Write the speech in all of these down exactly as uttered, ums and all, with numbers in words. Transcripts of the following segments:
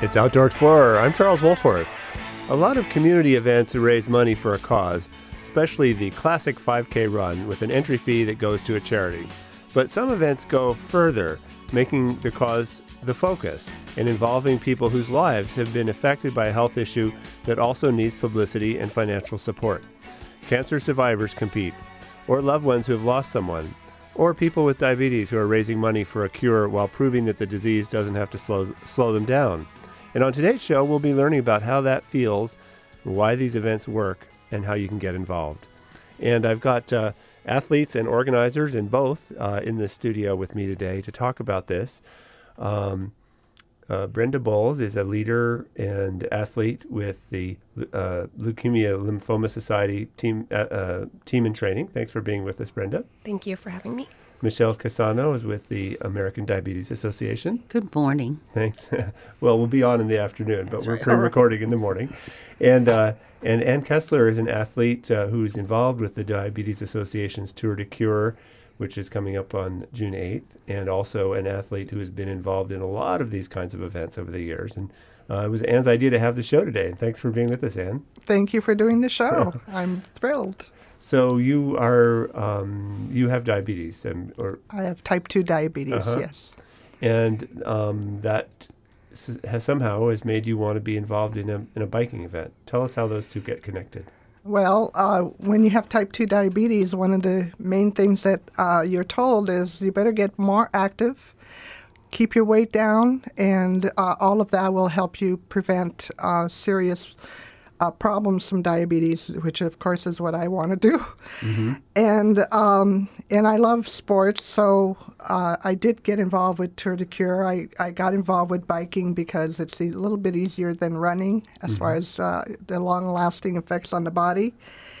It's Outdoor Explorer. I'm Charles Wolforth. A lot of community events raise money for a cause, especially the classic five K run with an entry fee that goes to a charity. But some events go further, making the cause the focus and involving people whose lives have been affected by a health issue that also needs publicity and financial support. Cancer survivors compete, or loved ones who have lost someone, or people with diabetes who are raising money for a cure while proving that the disease doesn't have to slow, slow them down. And on today's show, we'll be learning about how that feels, why these events work, and how you can get involved. And I've got uh, athletes and organizers in both uh, in the studio with me today to talk about this. Um, uh, Brenda Bowles is a leader and athlete with the uh, Leukemia Lymphoma Society team uh, uh, team in training. Thanks for being with us, Brenda. Thank you for having me. Michelle Casano is with the American Diabetes Association. Good morning. Thanks. Well, we'll be on in the afternoon, That's but we're right. pre-recording in the morning. And uh, and Ann Kessler is an athlete uh, who's involved with the Diabetes Association's Tour de Cure, which is coming up on June eighth, and also an athlete who has been involved in a lot of these kinds of events over the years. And uh, it was Ann's idea to have the show today. And thanks for being with us, Ann. Thank you for doing the show. I'm thrilled. So you are um, you have diabetes, and or I have type two diabetes, Uh-huh. yes. and um, that s- has somehow has made you want to be involved in a in a biking event. Tell us how those two get connected. Well, uh, when you have type two diabetes, one of the main things that uh, you're told is you better get more active, keep your weight down, and uh, all of that will help you prevent uh, serious uh, problems from diabetes, which of course is what I want to do. Mm-hmm. And um, and I love sports, so uh, I did get involved with Tour de Cure. I, I got involved with biking because it's a little bit easier than running as Mm-hmm. far as uh, the long-lasting effects on the body.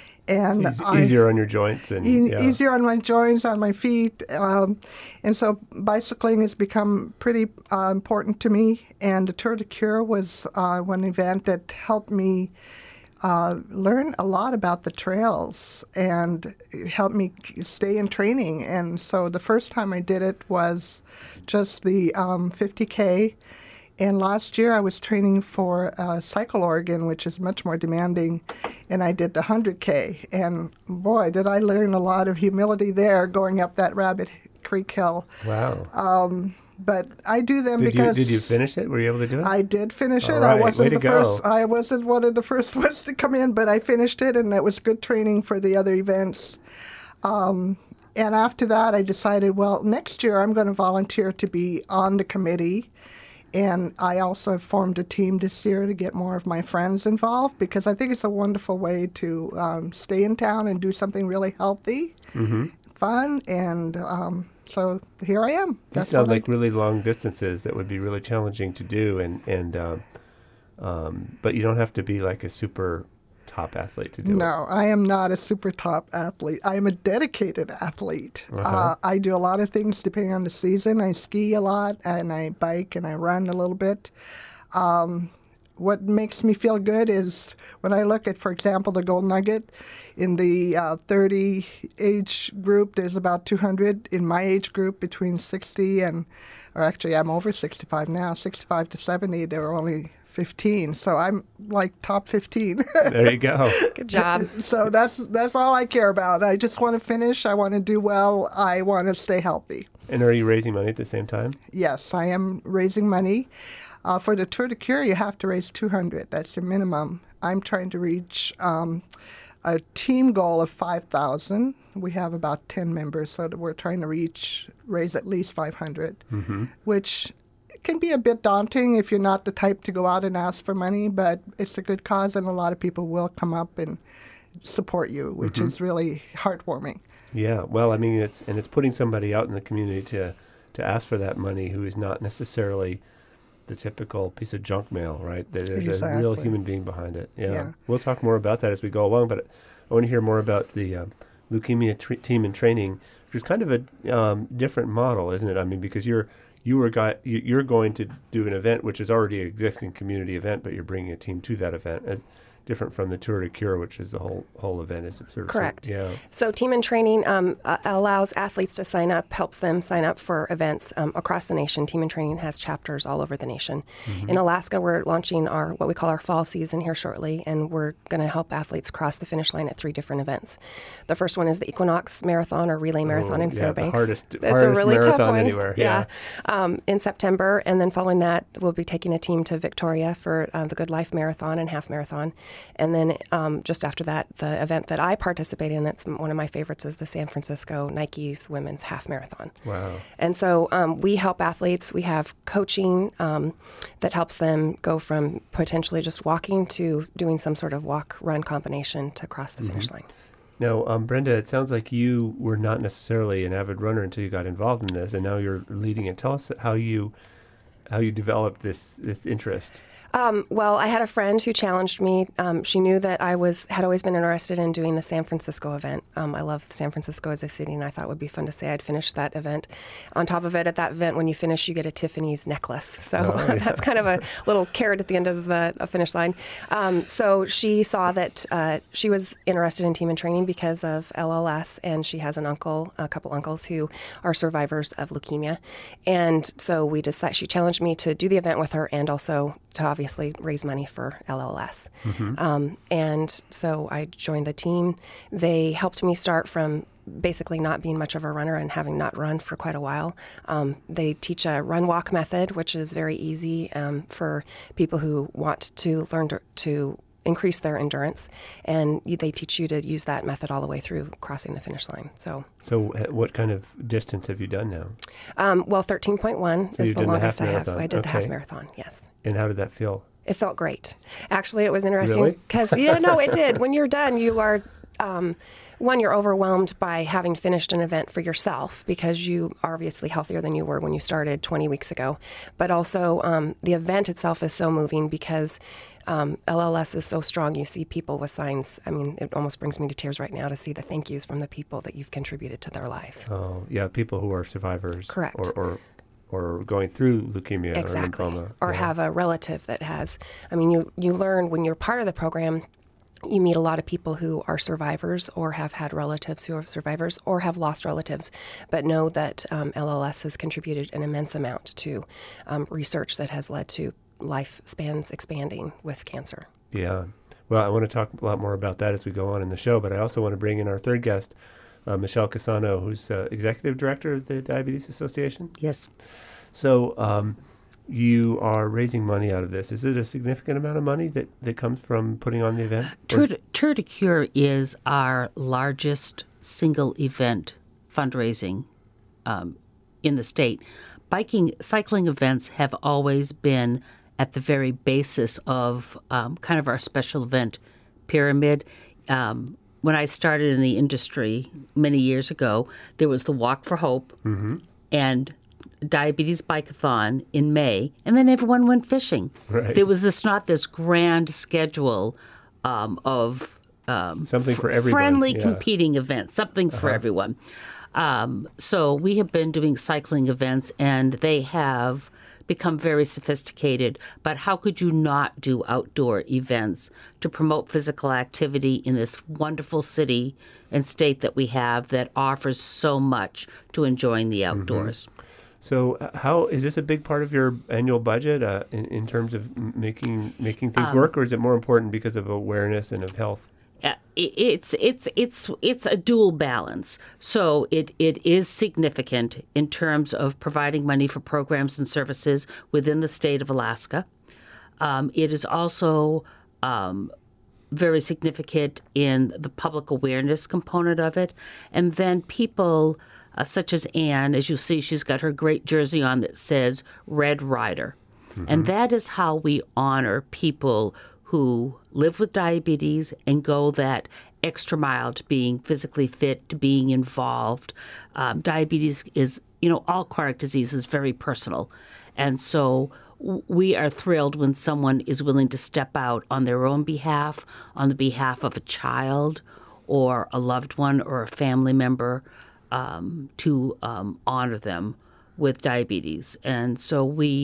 And It's I, easier on your joints and e- yeah. easier on my joints, on my feet. Um, and so bicycling has become pretty uh, important to me. And the Tour de Cure was uh, one event that helped me uh, learn a lot about the trails and helped me stay in training. And so the first time I did it was just the um, fifty K. And last year I was training for uh, Cycle Oregon, which is much more demanding, and I did the one hundred K. And boy, did I learn a lot of humility there going up that Rabbit Creek Hill. Wow. Um, but I do them did you because did you finish it? Were you able to do it? I did finish All it. right, I wasn't way to the go. first. I wasn't one of the first ones to come in, but I finished it, and that was good training for the other events. Um, and after that, I decided, well, next year I'm going to volunteer to be on the committee. And I also have formed a team this year to get more of my friends involved because I think it's a wonderful way to um, stay in town and do something really healthy, Mm-hmm. fun, and um, so here I am. These sound like really long distances that would be really challenging to do, and and um, um, but you don't have to be like a super top athlete to do it. No, I am not a super top athlete. I am a dedicated athlete. Uh-huh. Uh, I do a lot of things depending on the season. I ski a lot, and I bike, and I run a little bit. Um, what makes me feel good is when I look at, for example, the Gold Nugget. In the uh, thirty age group, there's about two hundred. In my age group, between sixty and, or actually I'm over sixty-five now, sixty-five to seventy, there are only fifteen. So I'm like top fifteen. There you go. Good job. So that's that's all I care about. I just want to finish. I want to do well. I want to stay healthy. And are you raising money at the same time? Yes, I am raising money. Uh, for the Tour de Cure, you have to raise two hundred. That's your minimum. I'm trying to reach um, a team goal of five thousand. We have about ten members, so that we're trying to reach raise at least five hundred, Mm-hmm. which can be a bit daunting if you're not the type to go out and ask for money, but it's a good cause, and a lot of people will come up and support you, which Mm-hmm. is really heartwarming. Yeah. Well, I mean, it's and it's putting somebody out in the community to to ask for that money who is not necessarily the typical piece of junk mail, right? There's a real Exactly. human being behind it. Yeah. Yeah. We'll talk more about that as we go along, but I want to hear more about the uh, leukemia tr- team in training, which is kind of a um, different model, isn't it? I mean, because you're you were guy, you- you're going to do an event which is already an existing community event, but you're bringing a team to that event. As, different from the Tour de Cure, which is the whole whole event. Is sort of Correct. Yeah. So Team in Training um, uh, allows athletes to sign up, helps them sign up for events um, across the nation. Team in Training has chapters all over the nation. Mm-hmm. In Alaska, we're launching our what we call our fall season here shortly, and we're going to help athletes cross the finish line at three different events. The first one is the Equinox Marathon or Relay Marathon oh, in yeah, Fairbanks. The hardest, it's hardest a really marathon tough one. anywhere. Yeah, yeah. Um, in September, and then following that, we'll be taking a team to Victoria for uh, the Good Life Marathon and Half Marathon, and then um, just after that, the event that I participate in, that's one of my favorites, is the San Francisco Nike's Women's Half Marathon. Wow. And so um, we help athletes. We have coaching um, that helps them go from potentially just walking to doing some sort of walk-run combination to cross the mm-hmm. finish line. Now, um, Brenda, it sounds like you were not necessarily an avid runner until you got involved in this, and now you're leading it. Tell us how you how you developed this this interest. Um, well, I had a friend who challenged me. Um, she knew that I was had always been interested in doing the San Francisco event. Um, I love San Francisco as a city, and I thought it would be fun to say I'd finished that event. On top of it, at that event, when you finish, you get a Tiffany's necklace. So oh, yeah. That's kind of a little carrot at the end of the finish line. Um, so she saw that uh, she was interested in Team in Training because of L L S, and she has an uncle, a couple uncles who are survivors of leukemia. And so we decided, she challenged me to do the event with her and also to obviously raise money for L L S. Mm-hmm. Um, and so I joined the team. They helped me start from basically not being much of a runner and having not run for quite a while. Um, they teach a run-walk method, which is very easy um, for people who want to learn to, to increase their endurance, and you, they teach you to use that method all the way through crossing the finish line. So, so what kind of distance have you done now? Um, well, thirteen point one so is the longest the I have. I did okay. the half marathon, yes. And how did that feel? It felt great. Actually, it was interesting Really? because yeah, no, it did. When you're done, you are. Um, one, you're overwhelmed by having finished an event for yourself because you are obviously healthier than you were when you started twenty weeks ago. But also, um, the event itself is so moving because um, L L S is so strong. You see people with signs. I mean, it almost brings me to tears right now to see the thank yous from the people that you've contributed to their lives. Oh, yeah, people who are survivors. Correct. Or, or, or going through leukemia exactly. or lymphoma. Or yeah. have a relative that has. I mean, you, you learn when you're part of the program. You meet a lot of people who are survivors or have had relatives who are survivors or have lost relatives, but know that um, L L S has contributed an immense amount to um, research that has led to lifespans expanding with cancer. Yeah. Well, I want to talk a lot more about that as we go on in the show, but I also want to bring in our third guest, uh, Michelle Cassano, who's uh, Executive Director of the Diabetes Association. Yes. So, um, you are raising money out of this. Is it a significant amount of money that, that comes from putting on the event? Tour de, Tour de Cure is our largest single event fundraising um, in the state. Biking, cycling events have always been at the very basis of um, kind of our special event pyramid. Um, when I started in the industry many years ago, there was the Walk for Hope mm-hmm. and Diabetes Bike-a-thon in May, and then everyone went fishing. Right. There was this not this grand schedule um, of um, something for f- everyone. friendly yeah. competing events, something uh-huh. for everyone. Um, so we have been doing cycling events, and they have become very sophisticated. But how could you not do outdoor events to promote physical activity in this wonderful city and state that we have that offers so much to enjoying the outdoors? Mm-hmm. So, uh, how is this a big part of your annual budget uh, in, in terms of making making things um, work, or is it more important because of awareness and of health? Uh, it's it's it's it's a dual balance. So it it is significant in terms of providing money for programs and services within the state of Alaska. Um, it is also um, very significant in the public awareness component of it, and then people. Uh, such as Anne, as you see, she's got her great jersey on that says Red Rider. Mm-hmm. And that is how we honor people who live with diabetes and go that extra mile to being physically fit, to being involved. Um, diabetes is, you know, all chronic disease is very personal. And so w- we are thrilled when someone is willing to step out on their own behalf, on the behalf of a child or a loved one or a family member, Um, to um, honor them with diabetes. And so we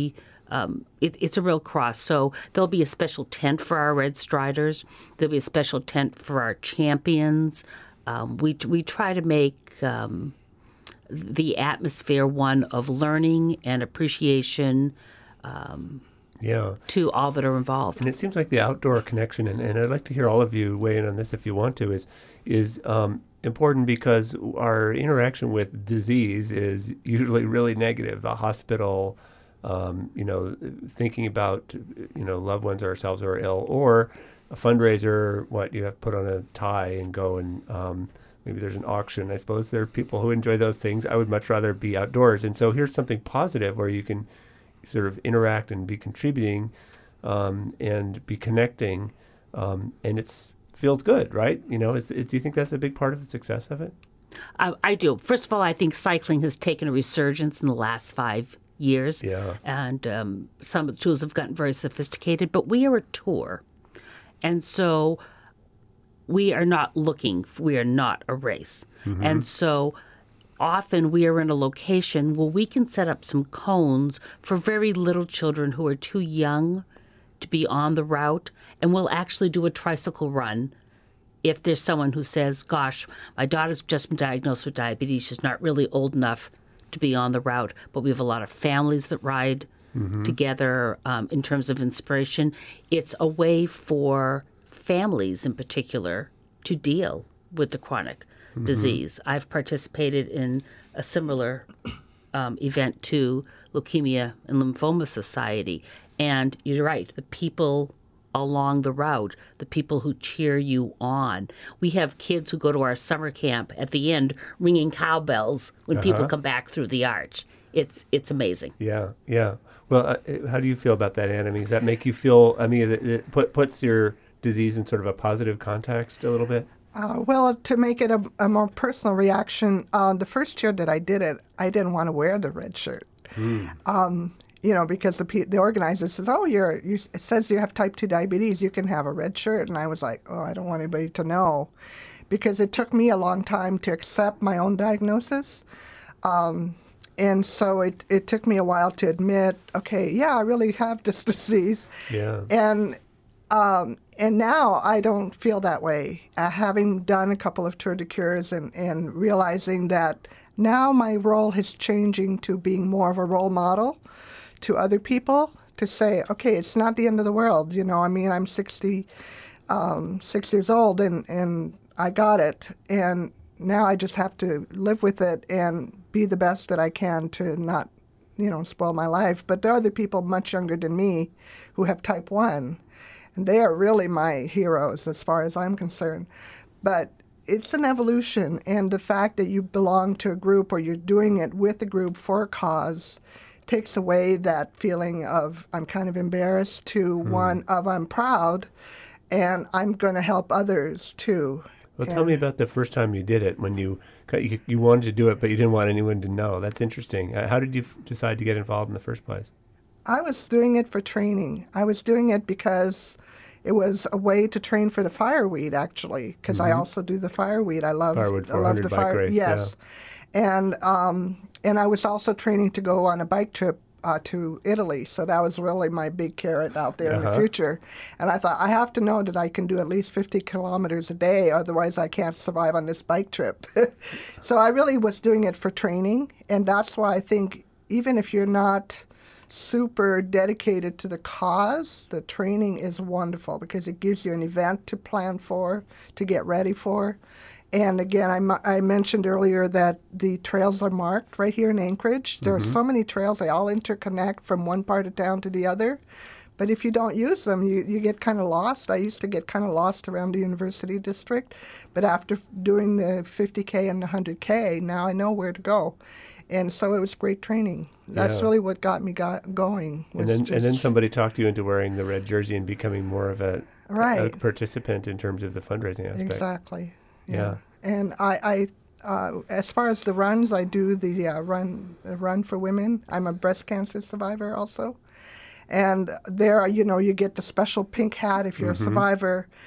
um, it, it's a real cross. So there'll be a special tent for our Red Striders. There'll be a special tent for our champions. Um, we we try to make um, the atmosphere one of learning and appreciation um, yeah. to all that are involved. And it seems like the outdoor connection, and, and I'd like to hear all of you weigh in on this if you want to, is is um, important because our interaction with disease is usually really negative. The hospital, um, you know, thinking about, you know, loved ones or ourselves who are ill, or a fundraiser, what, you have to put on a tie and go and um, maybe there's an auction. I suppose there are people who enjoy those things. I would much rather be outdoors. And so here's something positive where you can sort of interact and be contributing um, and be connecting. Um, and it's feels good, right? You know, it's, it's, do you think that's a big part of the success of it? I, I do. First of all, I think cycling has taken a resurgence in the last five years. Yeah. And um, some of the tools have gotten very sophisticated, but we are a tour. And so we are not looking, we are not a race. Mm-hmm. And so often we are in a location where we can set up some cones for very little children who are too young to be on the route, and we'll actually do a tricycle run if there's someone who says, gosh, my daughter's just been diagnosed with diabetes, she's not really old enough to be on the route, but we have a lot of families that ride mm-hmm. together um, in terms of inspiration. It's a way for families in particular to deal with the chronic mm-hmm. disease. I've participated in a similar um, event to Leukemia and Lymphoma Society. And you're right, the people along the route, the people who cheer you on. We have kids who go to our summer camp at the end ringing cowbells when uh-huh. people come back through the arch. It's it's amazing. Yeah, yeah. Well, uh, how do you feel about that, Anne? I mean, does that make you feel, I mean, it, it put, puts your disease in sort of a positive context a little bit? Uh, well, to make it a, a more personal reaction, uh, the first year that I did it, I didn't want to wear the red shirt. Mm. Um, you know, because the the organizer says, oh, you're, you, it says you have type two diabetes, you can have a red shirt. And I was like, oh, I don't want anybody to know. Because it took me a long time to accept my own diagnosis. Um, and so it, it took me a while to admit, okay, yeah, I really have this disease. Yeah. And um, and now I don't feel that way. Uh, having done a couple of Tour de Cures and, and realizing that now my role is changing to being more of a role model to other people, to say, okay, it's not the end of the world. You know, I mean, I'm sixty, um, six years old, and, and I got it. And now I just have to live with it and be the best that I can to not, you know, spoil my life. But there are other people much younger than me who have type one, and they are really my heroes as far as I'm concerned. But it's an evolution, and the fact that you belong to a group or you're doing it with a group for a cause takes away that feeling of I'm kind of embarrassed to mm. one of I'm proud, and I'm going to help others too. Well, and tell me about the first time you did it, when you, you you wanted to do it, but you didn't want anyone to know. That's interesting. Uh, how did you f- decide to get involved in the first place? I was doing it for training. I was doing it because it was a way to train for the fireweed, actually, because mm-hmm. I also do the fireweed. I love, Firewood I love the bike fire. race, yes, yeah. and um, and I was also training to go on a bike trip uh, to Italy. So that was really my big carrot out there uh-huh. in the future. And I thought, I have to know that I can do at least fifty kilometers a day, otherwise I can't survive on this bike trip. So I really was doing it for training, and that's why I think even if you're not super dedicated to the cause, the training is wonderful because it gives you an event to plan for, to get ready for. And again, I, I mentioned earlier that the trails are marked right here in Anchorage. There mm-hmm. are so many trails, they all interconnect from one part of town to the other. But if you don't use them, you, you get kind of lost. I used to get kind of lost around the University District. But after doing the fifty K and the one hundred K, now I know where to go. And so it was great training. That's yeah. really what got me got going. And then, and then somebody talked you into wearing the red jersey and becoming more of a, right. a participant in terms of the fundraising aspect. Exactly. Yeah. yeah. And I, I uh, as far as the runs, I do the uh, run uh, run for women. I'm a breast cancer survivor also. And there, you know, you get the special pink hat if you're mm-hmm. a survivor.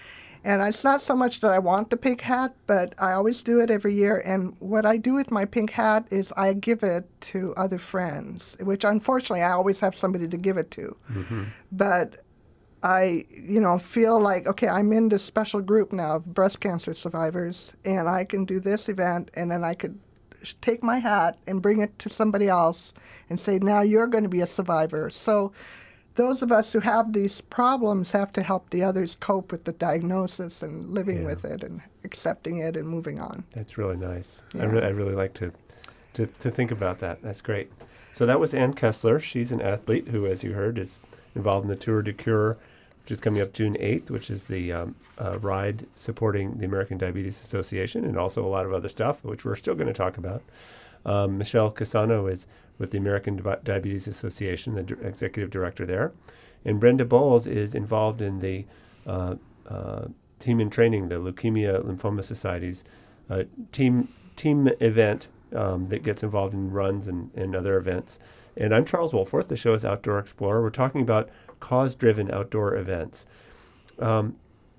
And it's not so much that I want the pink hat, but I always do it every year. And what I do with my pink hat is I give it to other friends, which unfortunately I always have somebody to give it to. Mm-hmm. But I, you know, feel like, okay, I'm in this special group now of breast cancer survivors, and I can do this event, and then I could take my hat and bring it to somebody else and say, now you're going to be a survivor. So those of us who have these problems have to help the others cope with the diagnosis and living Yeah. with it and accepting it and moving on. That's really nice. Yeah. I, re- I really like to, to to think about that. That's great. So that was Ann Kessler. She's an athlete who, as you heard, is involved in the Tour de Cure, which is coming up June eighth, which is the um, uh, ride supporting the American Diabetes Association, and also a lot of other stuff, which we're still going to talk about. Um, Michelle Casano is with the American Di- Diabetes Association, the d- executive director there. And Brenda Bowles is involved in the uh, uh, team in training, the Leukemia Lymphoma Society's uh, team team event um, that gets involved in runs and, and other events. And I'm Charles Wolforth. The show is Outdoor Explorer. We're talking about cause-driven outdoor events. Um,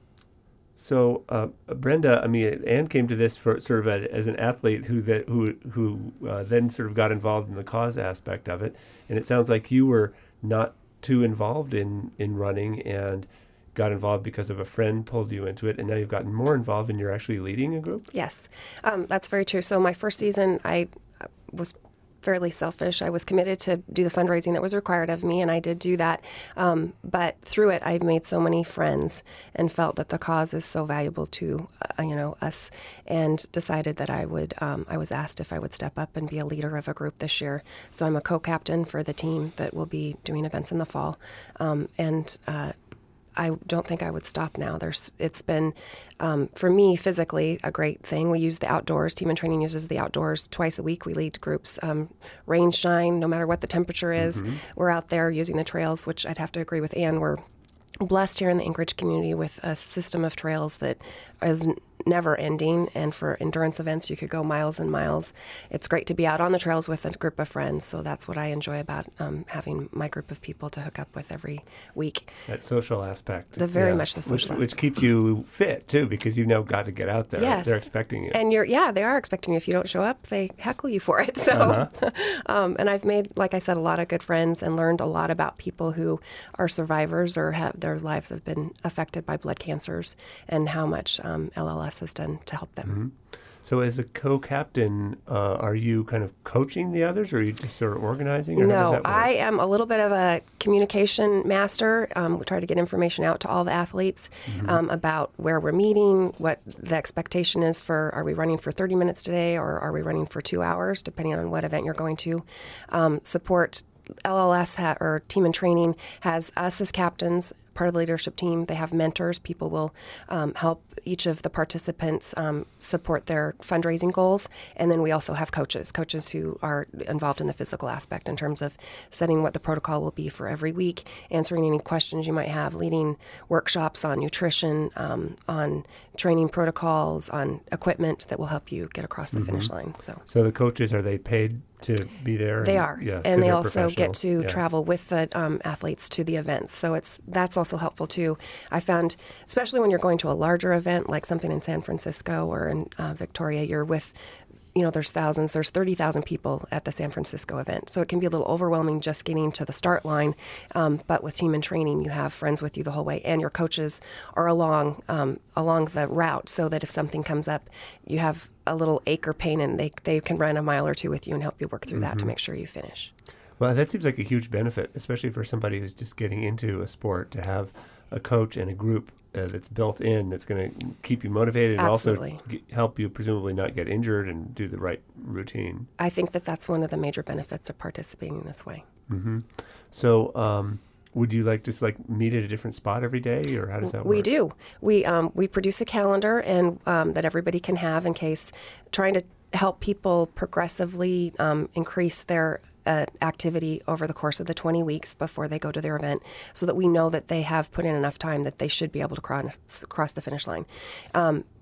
so, uh, Brenda, I mean, Ann came to this for sort of a, as an athlete who that who who uh, then sort of got involved in the cause aspect of it. And it sounds like you were not too involved in, in running and got involved because of a friend pulled you into it, and now you've gotten more involved and you're actually leading a group? Yes, um, that's very true. So my first season, I uh, was fairly selfish. I was committed to do the fundraising that was required of me, and I did do that. Um, but through it, I've made so many friends and felt that the cause is so valuable to uh, you know us, and decided that I would. Um, I was asked if I would step up and be a leader of a group this year. So I'm a co-captain for the team that will be doing events in the fall, um, and. Uh, I don't think I would stop now. There's, it's been, um, for me, physically a great thing. We use the outdoors. Team in Training uses the outdoors twice a week. We lead groups, um, rain, shine, no matter what the temperature is. Mm-hmm. We're out there using the trails, which I'd have to agree with Ann. We're blessed here in the Anchorage community with a system of trails that is never ending, and for endurance events you could go miles and miles. It's great to be out on the trails with a group of friends, so that's what I enjoy about um, having my group of people to hook up with every week. That social aspect. The very yeah. much the social which, aspect. Which keeps you fit too, because you've now got to get out there. Yes. They're expecting you. And you're, yeah, they are expecting you. If you don't show up, they heckle you for it. So, uh-huh. um, and I've made, like I said, a lot of good friends and learned a lot about people who are survivors or have their lives have been affected by blood cancers, and how much um, L L S has done to help them. Mm-hmm. So as a co-captain, uh, are you kind of coaching the others, or are you just sort of organizing? Or how does No, that work? I am a little bit of a communication master. Um, we try to get information out to all the athletes mm-hmm. um, about where we're meeting, what the expectation is for, are we running for thirty minutes today, or are we running for two hours, depending on what event you're going to. Um, support L L S ha- or Team in Training has us as captains, part of the leadership team. They have mentors. People will um, help each of the participants um, support their fundraising goals. And then we also have coaches, coaches who are involved in the physical aspect in terms of setting what the protocol will be for every week, answering any questions you might have, leading workshops on nutrition, um, on training protocols, on equipment that will help you get across the mm-hmm. finish line. So, so the coaches, are they paid to be there? They and, are, yeah, and they also get to yeah. travel with the um, athletes to the events. So it's that's also helpful too. I found, especially when you're going to a larger event like something in San Francisco or in uh, Victoria, you're with, you know, there's thousands, there's thirty thousand people at the San Francisco event. So it can be a little overwhelming just getting to the start line. Um, but with Team in Training, you have friends with you the whole way, and your coaches are along um, along the route, so that if something comes up, you have a little ache or pain, and they they can run a mile or two with you and help you work through mm-hmm. that to make sure you finish. Well, that seems like a huge benefit, especially for somebody who's just getting into a sport, to have a coach and a group uh, that's built in, that's going to keep you motivated Absolutely. and also g- help you presumably not get injured and do the right routine. I think that that's one of the major benefits of participating in this way. Mm-hmm. So, um, would you like just like meet at a different spot every day, or how does that work? We do. We um, we produce a calendar and um, that everybody can have in case, trying to help people progressively um, increase their uh, activity over the course of the twenty weeks before they go to their event, so that we know that they have put in enough time that they should be able to cross cross the finish line. Um,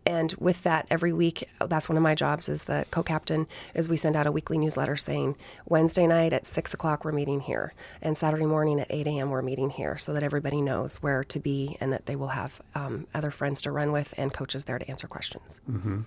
and with that, every week, that's one of my jobs as the co-captain, is we send out a weekly newsletter saying, Wednesday night at six o'clock, we're meeting here. And Saturday morning at eight a.m., we're meeting here, so that everybody knows where to be and that they will have um, other friends to run with and coaches there to answer questions. Mm-hmm.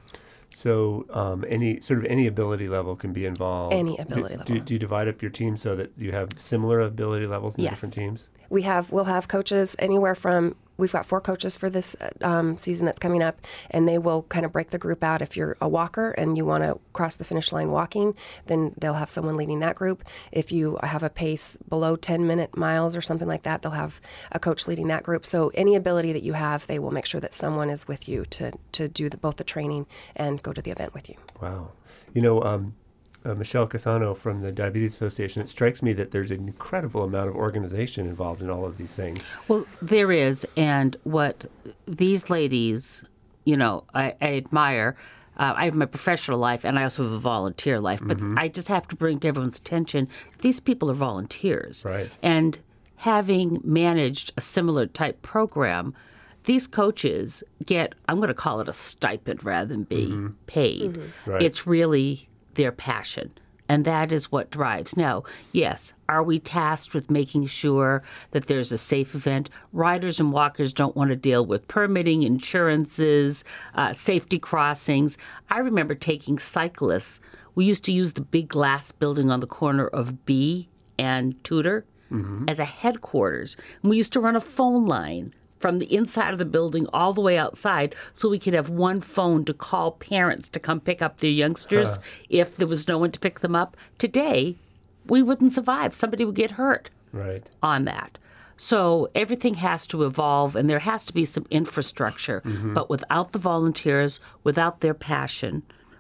So um, any sort of any ability level can be involved. Any ability do, level. Do, do you divide up your team so that you have similar ability levels in Yes. different teams? We have, we'll have coaches anywhere from, we've got four coaches for this um, season that's coming up, and they will kind of break the group out. If you're a walker and you want to cross the finish line walking, then they'll have someone leading that group. If you have a pace below ten minute miles or something like that, they'll have a coach leading that group. So any ability that you have, they will make sure that someone is with you to, to do the, both the training and go to the event with you. Wow. You know, um, uh, Michelle Casano from the Diabetes Association, it strikes me that there's an incredible amount of organization involved in all of these things. Well, there is, and what these ladies, you know, I, I admire. Uh, I have my professional life, and I also have a volunteer life. But Mm-hmm. I just have to bring to everyone's attention, these people are volunteers. Right. And having managed a similar type program, these coaches get, I'm going to call it a stipend rather than be Mm-hmm. paid. Mm-hmm. Right. It's really their passion. And that is what drives. Now, yes, are we tasked with making sure that there's a safe event? Riders and walkers don't want to deal with permitting, insurances, uh, safety crossings. I remember taking cyclists. We used to use the big glass building on the corner of B and Tudor as a headquarters. And we used to run a phone line from the inside of the building all the way outside so we could have one phone to call parents to come pick up their youngsters if there was no one to pick them up. Today, we wouldn't survive. Somebody would get hurt Right. on that. So everything has to evolve, and there has to be some infrastructure. But without the volunteers, without their passion,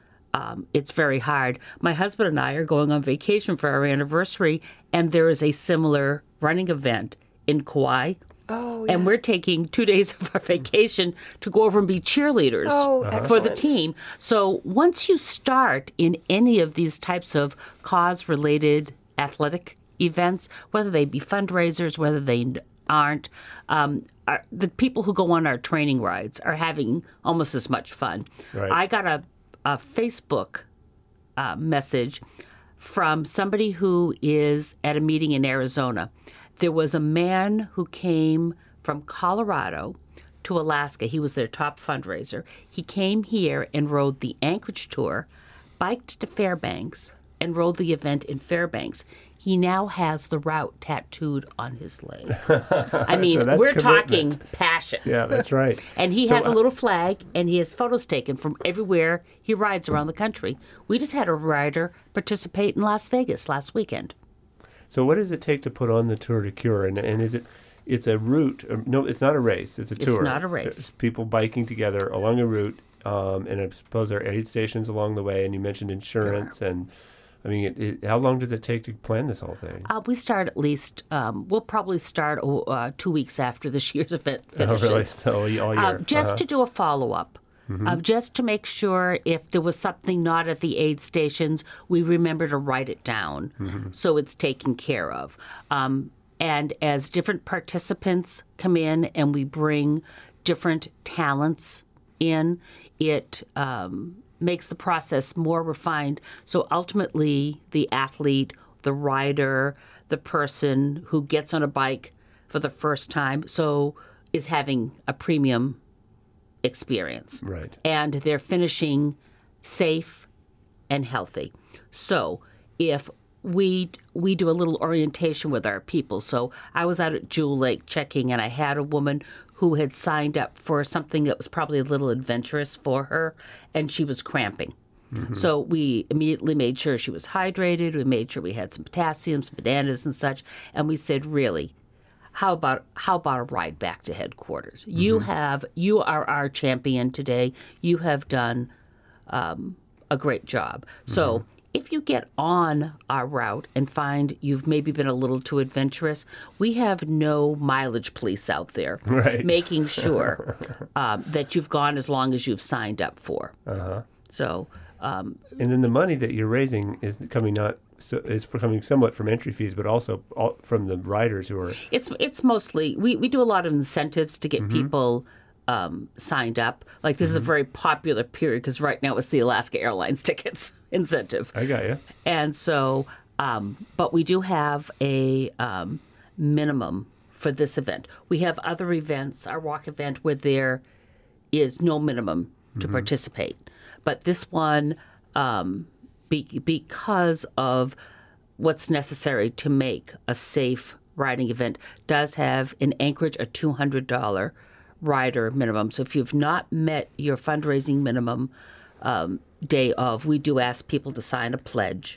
um, it's very hard. My husband and I are going on vacation for our anniversary, and there is a similar running event in Kauai. Oh, And we're taking two days of our vacation to go over and be cheerleaders Oh, for the excellent. team. So once you start in any of these types of cause-related athletic events, whether they be fundraisers, whether they aren't, um, are, the people who go on our training rides are having almost as much fun. Right. I got a, a Facebook uh, message from somebody who is at a meeting in Arizona. There was a man who came from Colorado to Alaska. He was their top fundraiser. He came here and rode the Anchorage Tour, biked to Fairbanks, and rode the event in Fairbanks. He now has the route tattooed on his leg. I mean, So that's we're commitment. talking passion. Yeah, that's right. And he So, has a uh, little flag, and he has photos taken from everywhere he rides around the country. We just had a rider participate in Las Vegas last weekend. So what does it take to put on the Tour de Cure? And, and is it, it's a route, um, no, it's not a race, it's a It's tour. not a race. It's people biking together along a route, um, and I suppose there are aid stations along the way, and you mentioned insurance, and I mean, it, it, how long does it take to plan this whole thing? Uh, we start at least, um, we'll probably start uh, two weeks after this year's event Oh, finishes. really? So all year? Uh, just Uh-huh. to do a follow-up. Uh, just to make sure if there was something not at the aid stations, we remember to write it down so it's taken care of. Um, and as different participants come in and we bring different talents in, it um, makes the process more refined. So ultimately, the athlete, the rider, the person who gets on a bike for the first time, so is having a premium experience. Right. And they're finishing safe and healthy. So if we we do a little orientation with our people. So I was out at Jewel Lake checking, and I had a woman who had signed up for something that was probably a little adventurous for her, and she was cramping. So we immediately made sure she was hydrated. We made sure we had some potassium, some bananas and such. And we said, really, how about how about a ride back to headquarters? You have you are our champion today. You have done um, a great job. So if you get on our route and find you've maybe been a little too adventurous, we have no mileage police out there Right. making sure um, that you've gone as long as you've signed up for. Uh-huh. So. Um, And then the money that you're raising is coming not so is coming somewhat from entry fees, but also all, from the riders who are It's it's mostly we, we do a lot of incentives to get people um, signed up. Like this mm-hmm. is a very popular period because right now it's the Alaska Airlines tickets incentive. I got you. And so, um, but we do have a um, minimum for this event. We have other events, our walk event, where there is no minimum to mm-hmm. participate. But this one, um, be, because of what's necessary to make a safe riding event, does have in Anchorage a two hundred dollars rider minimum. So if you've not met your fundraising minimum um, day of, we do ask people to sign a pledge,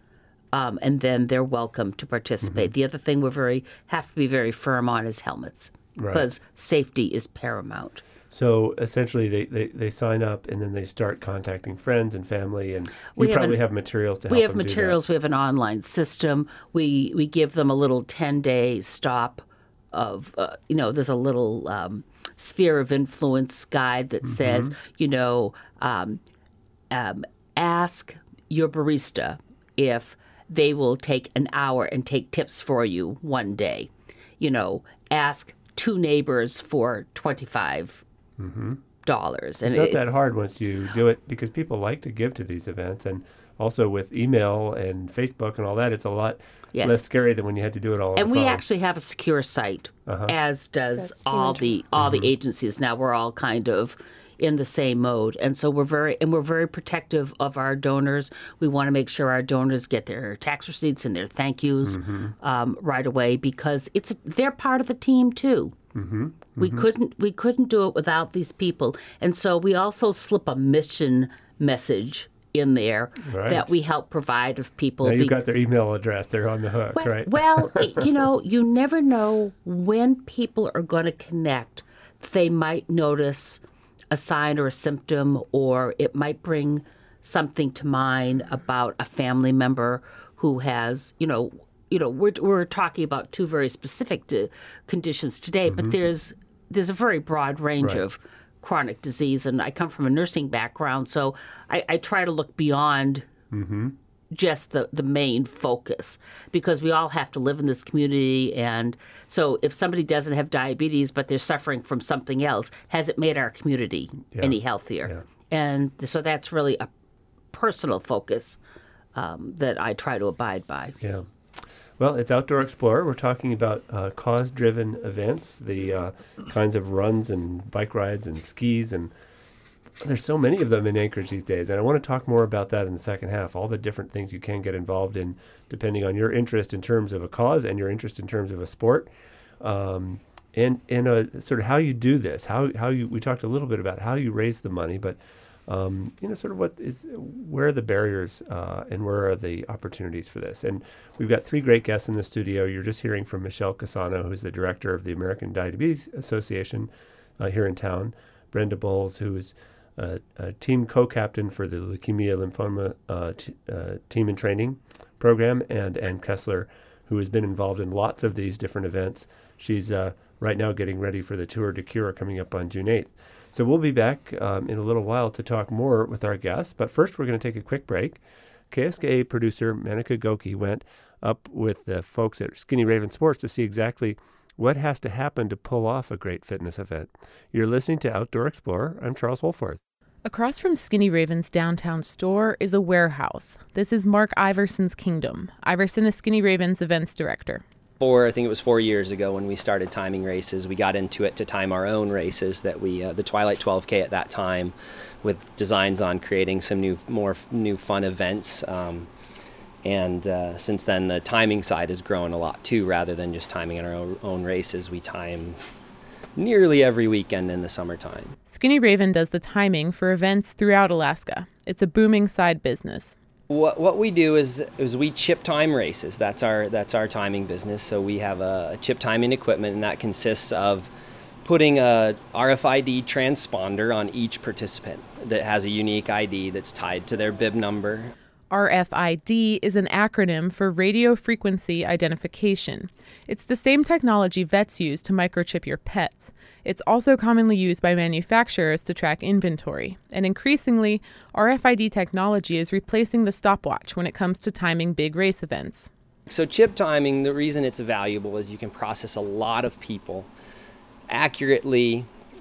um, and then they're welcome to participate. Mm-hmm. The other thing we're very have to be very firm on is helmets, right. because safety is paramount. So essentially they, they, they sign up and then they start contacting friends and family, and we you have probably an, have materials to help We have them materials. do that. We have an online system. We we give them a little ten-day stop of, uh, you know, there's a little um, sphere of influence guide that mm-hmm. says, you know, um, um, ask your barista if they will take an hour and take tips for you one day. You know, ask two neighbors for twenty-five mm-hmm. dollars. And it's not it's, that hard once you do it, because people like to give to these events. And also with email and Facebook and all that, it's a lot yes. less scary than when you had to do it all on and the we phone. actually have a secure site, uh-huh. as does That's all the all mm-hmm. the agencies. Now we're all kind of in the same mode, and so we're very and we're very protective of our donors. We want to make sure our donors get their tax receipts and their thank yous mm-hmm. um, right away, because it's they're part of the team too. Mm-hmm. We mm-hmm. couldn't we couldn't do it without these people, and so we also slip a mission message in there right. that we help provide of people. Now you've got their email address; they're on the hook, well, right? Well, you know, you never know when people are going to connect. They might notice a sign or a symptom, or it might bring something to mind about a family member who has, you know, you know, we're we're talking about two very specific to conditions today, mm-hmm. but there's there's a very broad range right. of chronic disease, and I come from a nursing background, so I, I try to look beyond mm-hmm. just the, the main focus, because we all have to live in this community. And so if somebody doesn't have diabetes but they're suffering from something else, has it made our community yeah. any healthier? Yeah. And so that's really a personal focus um, that I try to abide by. Yeah. Well, it's Outdoor Explorer. We're talking about uh, cause-driven events, the uh, kinds of runs and bike rides and skis, and there's so many of them in Anchorage these days. And I want to talk more about that in the second half, all the different things you can get involved in depending on your interest in terms of a cause and your interest in terms of a sport, um, and, and a, sort of how you do this, how, how you, we talked a little bit about how you raise the money, but Um, you know, sort of what is, where are the barriers uh, and where are the opportunities for this? And we've got three great guests in the studio. You're just hearing from Michelle Casano, who's the director of the American Diabetes Association uh, here in town, Brenda Bowles, who is a, a team co-captain for the Leukemia Lymphoma uh, t- uh, Team in Training program, and Ann Kessler, who has been involved in lots of these different events. She's uh, right now getting ready for the Tour de Cure coming up on June eighth. So we'll be back um, in a little while to talk more with our guests. But first, we're going to take a quick break. K S K A producer Manika Goki went up with the folks at Skinny Raven Sports to see exactly what has to happen to pull off a great fitness event. You're listening to Outdoor Explorer. I'm Charles Wolforth. Across from Skinny Raven's downtown store is a warehouse. This is Mark Iverson's kingdom. Iverson is Skinny Raven's events director. Four, I think it was four years ago when we started timing races. We got into it to time our own races that we, uh, the Twilight twelve K at that time, with designs on creating some new, more f- new fun events. Um, and uh, since then, the timing side has grown a lot too. Rather than just timing our own, own races, we time nearly every weekend in the summertime. Skinny Raven does the timing for events throughout Alaska. It's a booming side business. What what we do is is we chip time races. That's our that's our timing business. So we have a chip timing equipment, and that consists of putting a R F I D transponder on each participant that has a unique I D that's tied to their bib number. R F I D is an acronym for radio frequency identification. It's the same technology vets use to microchip your pets. It's also commonly used by manufacturers to track inventory. And increasingly, R F I D technology is replacing the stopwatch when it comes to timing big race events. So chip timing, the reason it's valuable is you can process a lot of people accurately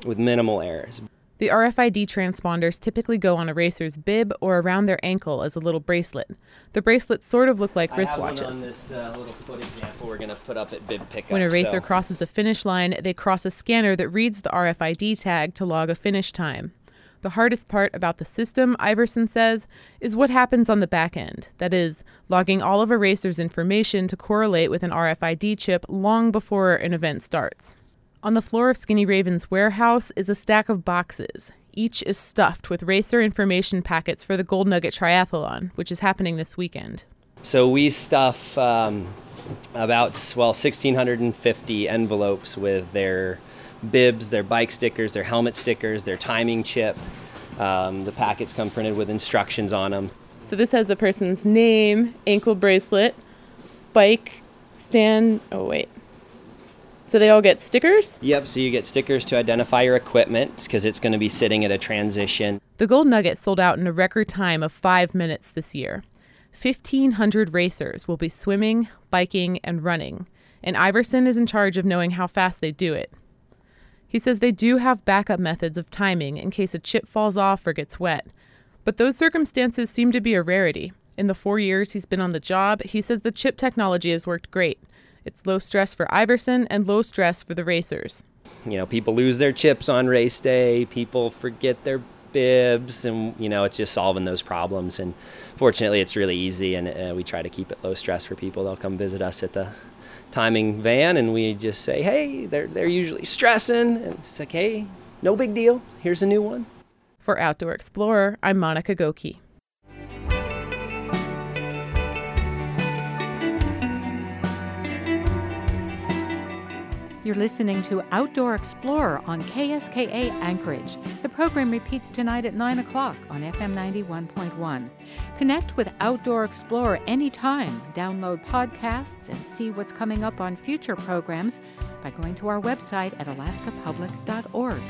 with minimal errors. The R F I D transponders typically go on a racer's bib or around their ankle as a little bracelet. The bracelets sort of look like wristwatches. I have one on this uh, little foot example we're going to put up at bib pickup. When a racer so. crosses a finish line, they cross a scanner that reads the R F I D tag to log a finish time. The hardest part about the system, Iverson says, is what happens on the back end. That is, logging all of a racer's information to correlate with an R F I D chip long before an event starts. On the floor of Skinny Raven's warehouse is a stack of boxes. Each is stuffed with racer information packets for the Gold Nugget Triathlon, which is happening this weekend. So we stuff um, about, well, one thousand six hundred fifty envelopes with their bibs, their bike stickers, their helmet stickers, their timing chip. Um, the packets come printed with instructions on them. So this has the person's name, ankle bracelet, bike, stand, oh wait. So they all get stickers? Yep, so you get stickers to identify your equipment because it's going to be sitting at a transition. The Gold Nugget sold out in a record time of five minutes this year. fifteen hundred racers will be swimming, biking, and running, and Iverson is in charge of knowing how fast they do it. He says they do have backup methods of timing in case a chip falls off or gets wet, but those circumstances seem to be a rarity. In the four years he's been on the job, he says the chip technology has worked great. It's low stress for Iverson and low stress for the racers. You know, people lose their chips on race day, people forget their bibs, and, you know, it's just solving those problems. And fortunately, it's really easy, and uh, we try to keep it low stress for people. They'll come visit us at the timing van, and we just say, hey, they're, they're usually stressing, and it's like, hey, no big deal. Here's a new one. For Outdoor Explorer, I'm Monica Goki. You're listening to Outdoor Explorer on K S K A Anchorage. The program repeats tonight at nine o'clock on F M ninety-one point one. Connect with Outdoor Explorer anytime. Download podcasts and see what's coming up on future programs by going to our website at alaska public dot org.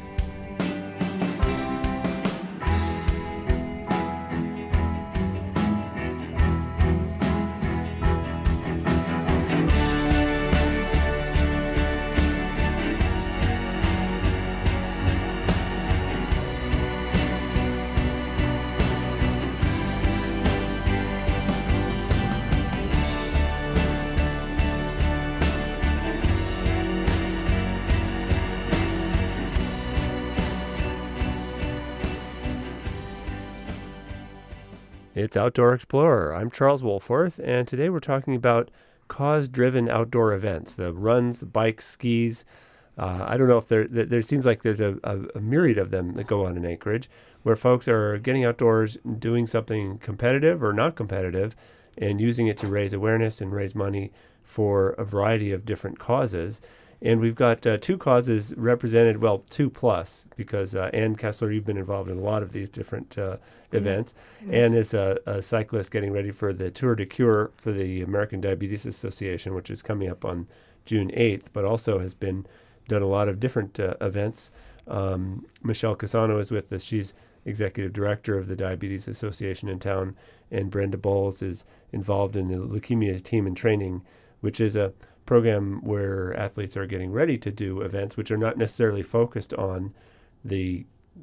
It's Outdoor Explorer. I'm Charles Wohlforth, and today we're talking about cause-driven outdoor events, the runs, the bikes, skis. Uh, I don't know if there, there seems like there's a, a, a myriad of them that go on in Anchorage, where folks are getting outdoors, doing something competitive or not competitive, and using it to raise awareness and raise money for a variety of different causes. And we've got uh, two causes represented, well, two plus, because uh, Ann Kessler, you've been involved in a lot of these different uh, events. Yes. Ann is a, a cyclist getting ready for the Tour de Cure for the American Diabetes Association, which is coming up on June eighth, but also has been done a lot of different uh, events. Um, Michelle Casano is with us. She's executive director of the Diabetes Association in town, and Brenda Bowles is involved in the Leukemia Team in Training, which is a program where athletes are getting ready to do events which are not necessarily focused on the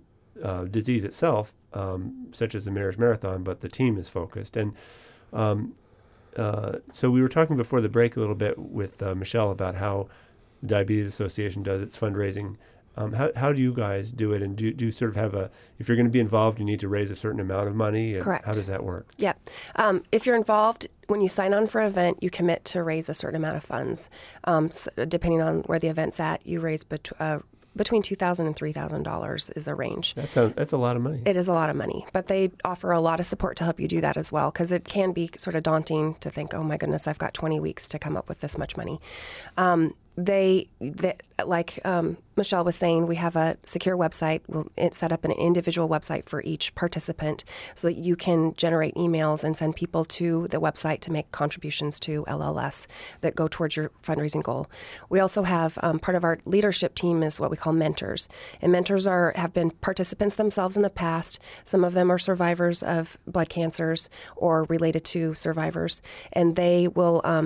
uh, disease itself, um, such as the Mayor's Marathon, but the team is focused. And um, uh, so we were talking before the break a little bit with uh, Michelle about how the Diabetes Association does its fundraising. Um, how how do you guys do it? And do, do you sort of have a, if you're going to be involved, you need to raise a certain amount of money? And Correct. How does that work? Yeah. Um, if you're involved, when you sign on for an event, you commit to raise a certain amount of funds. Um, so depending on where the event's at, you raise bet- uh, between two thousand dollars and three thousand dollars is a range. That sounds, that's a lot of money. It is a lot of money, but they offer a lot of support to help you do that as well, because it can be sort of daunting to think, oh my goodness, I've got twenty weeks to come up with this much money. Um, They, they, like um, Michelle was saying, we have a secure website. We'll set up an individual website for each participant so that you can generate emails and send people to the website to make contributions to L L S that go towards your fundraising goal. We also have um, part of our leadership team is what we call mentors. And mentors are have been participants themselves in the past. Some of them are survivors of blood cancers or related to survivors. And they will... Um,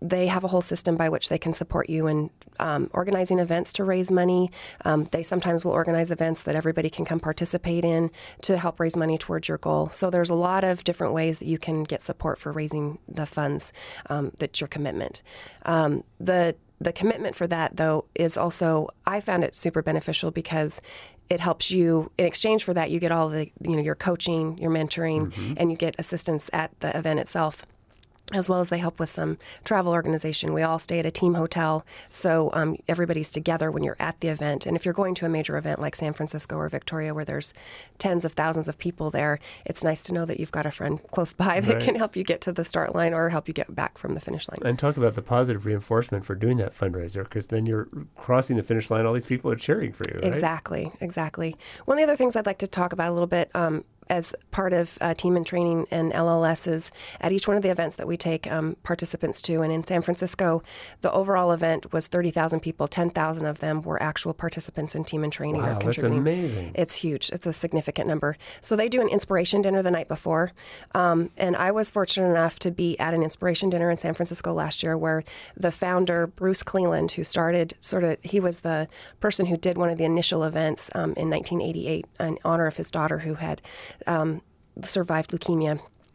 they have a whole system by which they can support you in um, organizing events to raise money. Um, they sometimes will organize events that everybody can come participate in to help raise money towards your goal. So there's a lot of different ways that you can get support for raising the funds um, that's your commitment. Um, the The commitment for that, though, is also, I found it super beneficial because it helps you, in exchange for that, you get all the, you know, your coaching, your mentoring, mm-hmm. and you get assistance at the event itself, as well as they help with some travel organization. We all stay at a team hotel, so um, everybody's together when you're at the event. And if you're going to a major event like San Francisco or Victoria, where there's tens of thousands of people there, it's nice to know that you've got a friend close by that right. can help you get to the start line or help you get back from the finish line. And talk about the positive reinforcement for doing that fundraiser, because then you're crossing the finish line, all these people are cheering for you, right? Exactly, exactly. One of the other things I'd like to talk about a little bit, um, as part of uh, Team in Training and L L S, is at each one of the events that we take um, participants to. And in San Francisco, the overall event was thirty thousand people. ten thousand of them were actual participants in Team in Training wow, or contributing. That's amazing. It's huge. It's a significant number. So they do an inspiration dinner the night before. Um, and I was fortunate enough to be at an inspiration dinner in San Francisco last year where the founder, Bruce Cleland, who started sort of, he was the person who did one of the initial events um, in nineteen eighty-eight in honor of his daughter who had Um, survived leukemia,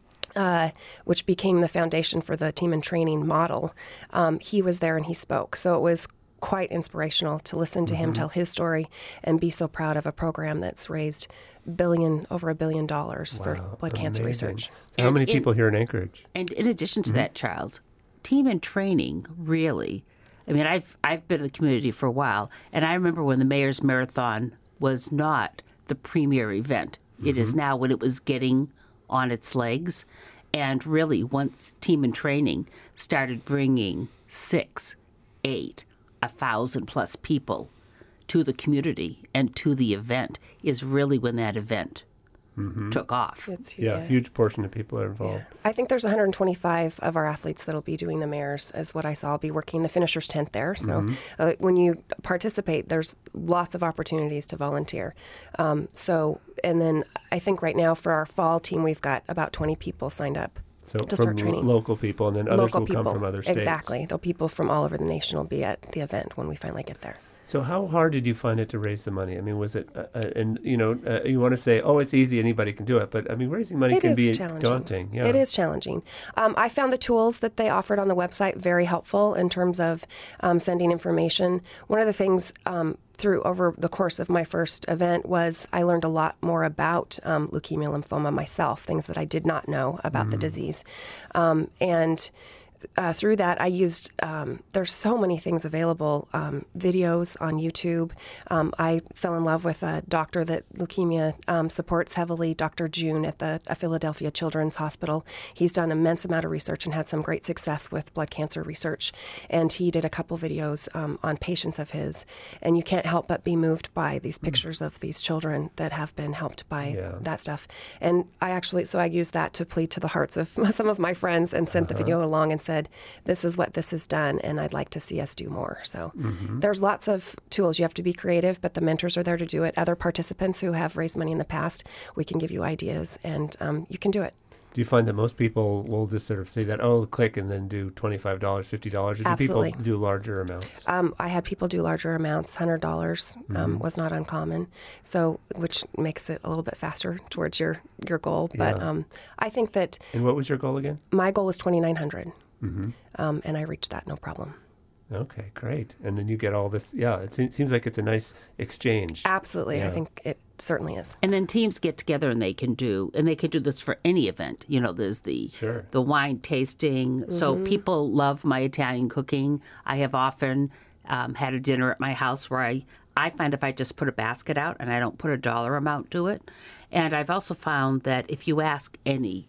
uh, which became the foundation for the Team in Training model. Um, he was there and he spoke. So it was quite inspirational to listen to mm-hmm. him tell his story and be so proud of a program that's raised billion over a billion dollars wow, for blood amazing. cancer research. So how and many in, people here in Anchorage? And in addition to mm-hmm. that, Charles, Team in Training really, I mean, I've I've been in the community for a while, and I remember when the Mayor's Marathon was not the premier event. It mm-hmm. is now when it was getting on its legs. And really, once Team in Training started bringing six, eight, a thousand plus people to the community and to the event is really when that event mm-hmm. took off. It's, yeah, yeah, huge portion of people are involved. Yeah. I think there's one hundred twenty-five of our athletes that'll be doing the Mayor's, is what I saw. I'll be working the finisher's tent there. So mm-hmm. uh, when you participate, there's lots of opportunities to volunteer. Um, so, and then I think right now for our fall team, we've got about twenty people signed up. So to from start training. Local people, and then others local will people. come from other states. Exactly. The people from all over the nation will be at the event when we finally get there. So how hard did you find it to raise the money? I mean, was it, uh, uh, and you know, uh, you want to say, oh, it's easy, anybody can do it, but I mean, raising money it can is be challenging. daunting. Yeah. It is challenging. Um, I found the tools that they offered on the website very helpful in terms of um, sending information. One of the things um, through over the course of my first event was I learned a lot more about um, leukemia lymphoma myself, things that I did not know about mm. the disease. Um, and Uh, through that, I used, um, there's so many things available, um, videos on YouTube. Um, I fell in love with a doctor that leukemia um, supports heavily, Doctor June at the uh, Philadelphia Children's Hospital. He's done an immense amount of research and had some great success with blood cancer research. And he did a couple videos um, on patients of his. And you can't help but be moved by these pictures mm. of these children that have been helped by yeah. that stuff. And I actually, so I used that to plead to the hearts of some of my friends and sent uh-huh. the video along and said, this is what this has done, and I'd like to see us do more. So mm-hmm. there's lots of tools. You have to be creative, but the mentors are there to do it. Other participants who have raised money in the past, we can give you ideas, and um, you can do it. Do you find that most people will just sort of say that, oh, click and then do twenty-five dollars, fifty dollars? Or do Absolutely. people do larger amounts? Um, I had people do larger amounts. one hundred dollars um, mm-hmm. was not uncommon, so which makes it a little bit faster towards your, your goal. But yeah. um, I think that... And what was your goal again? My goal was twenty-nine hundred dollars. Mm-hmm. Um, and I reached that, no problem. Okay, great. And then you get all this. Yeah, it se- seems like it's a nice exchange. Absolutely. Yeah. I think it certainly is. And then teams get together and they can do, and they can do this for any event. You know, there's the sure. the wine tasting. Mm-hmm. So people love my Italian cooking. I have often um, had a dinner at my house where I, I find if I just put a basket out and I don't put a dollar amount to it. And I've also found that if you ask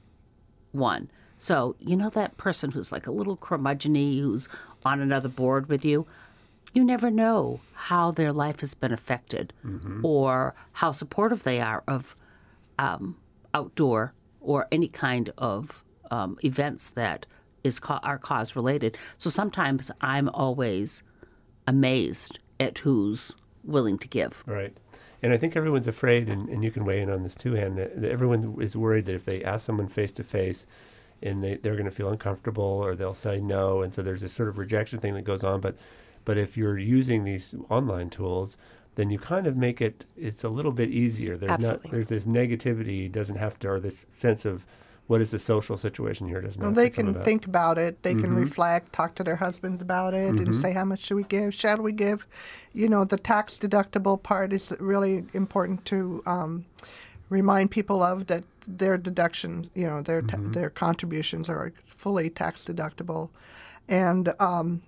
anyone, so, you know that person who's like a little curmudgeon-y, who's on another board with you? You never know how their life has been affected mm-hmm. or how supportive they are of um, outdoor or any kind of um, events that is ca- are cause-related. So sometimes I'm always amazed at who's willing to give. Right. And I think everyone's afraid, and, and you can weigh in on this too, Anne, that everyone is worried that if they ask someone face-to-face, and they, they're going to feel uncomfortable or they'll say no. And so there's this sort of rejection thing that goes on. But, but if you're using these online tools, then you kind of make it, it's a little bit easier. There's Absolutely. not, there's this negativity doesn't have to, or this sense of what is the social situation here doesn't Well, have they to come can about. think about it. They can Mhm. reflect, talk to their husbands about it, Mhm. and say, how much should we give? Shall we give? You know, the tax deductible part is really important to um, remind people of, that their deductions, you know, their ta- Mhm. their contributions are fully tax deductible. And um,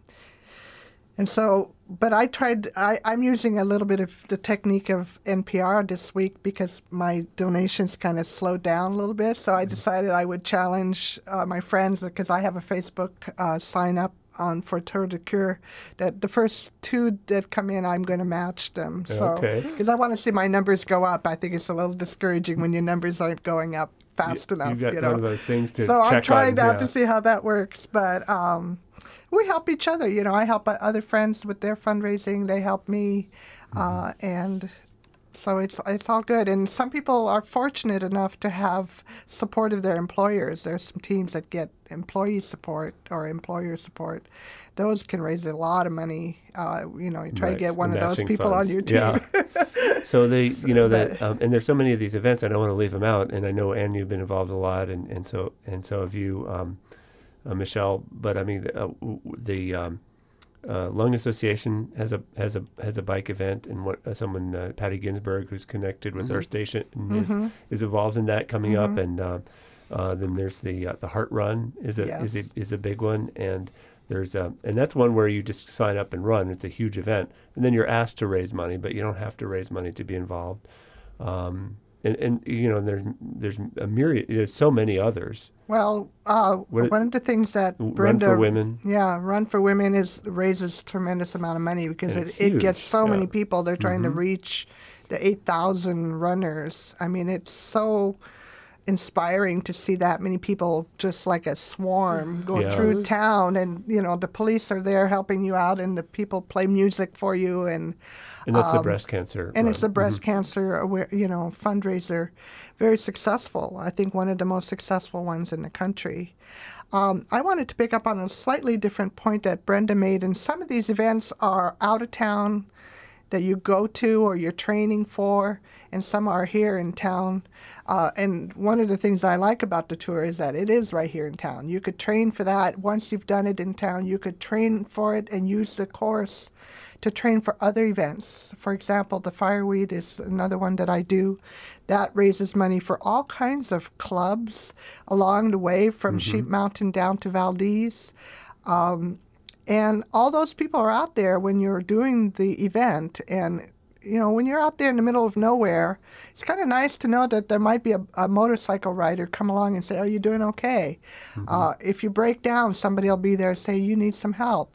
and so, but I tried, I, I'm using a little bit of the technique of N P R this week because my donations kind of slowed down a little bit. So I decided I would challenge uh, my friends, because I have a Facebook uh, sign up on for Tour de Cure, that the first two that come in, I'm going to match them. So, Okay. because I want to see my numbers go up. I think it's a little discouraging when your numbers aren't going up fast You- enough. You've got you one know? of those things to So check I'm trying on. out yeah. to see how that works, but um, we help each other. You know, I help other friends with their fundraising. They help me, uh, and so it's it's all good. And some people are fortunate enough to have support of their employers. There's some teams that get employee support or employer support. Those can raise a lot of money. Uh, you know, you try Right, to get one the of those matching people funds. on your team. Yeah. So they, you know, that, But- um, and there's so many of these events. I don't want to leave them out. And I know, Anne, you've been involved a lot, and, and so and so have you, um, uh, Michelle. But I mean, the, uh, w- the um, uh, Lung Association has a has a has a bike event, and what uh, someone uh, Patty Ginsburg, who's connected with our station, is is involved in that coming up. And uh, uh, then there's the uh, the Heart Run is a is Yes. a is a big one, and there's a, and that's one where you just sign up and run. It's a huge event, and then you're asked to raise money, but you don't have to raise money to be involved. Um, and, and you know, there's there's a myriad. There's so many others. Well, uh, What it- one of the things that Run Brenda, for Women. yeah, Run for Women is raises tremendous amount of money because And it, it's it huge, gets so many yeah. people. They're trying to reach the eight thousand runners. I mean, it's so inspiring to see that many people just like a swarm going Yeah. through town, and you know the police are there helping you out, and the people play music for you, and And that's the um, breast cancer. and it's a run. breast cancer aware, you know, fundraiser, very successful. I think one of the most successful ones in the country. Um, I wanted to pick up on a slightly different point that Brenda made, and some of these events are out of town that you go to or you're training for, and some are here in town. Uh, and one of the things I like about the tour is that it is right here in town. You could train for that. Once you've done it in town, you could train for it and use the course to train for other events. For example, the Fireweed is another one that I do. That raises money for all kinds of clubs along the way, from Sheep Mountain down to Valdez. Um, and all those people are out there when you're doing the event. And, you know, when you're out there in the middle of nowhere, it's kind of nice to know that there might be a, a motorcycle rider come along and say, are you doing okay? Uh, if you break down, somebody will be there and say, you need some help.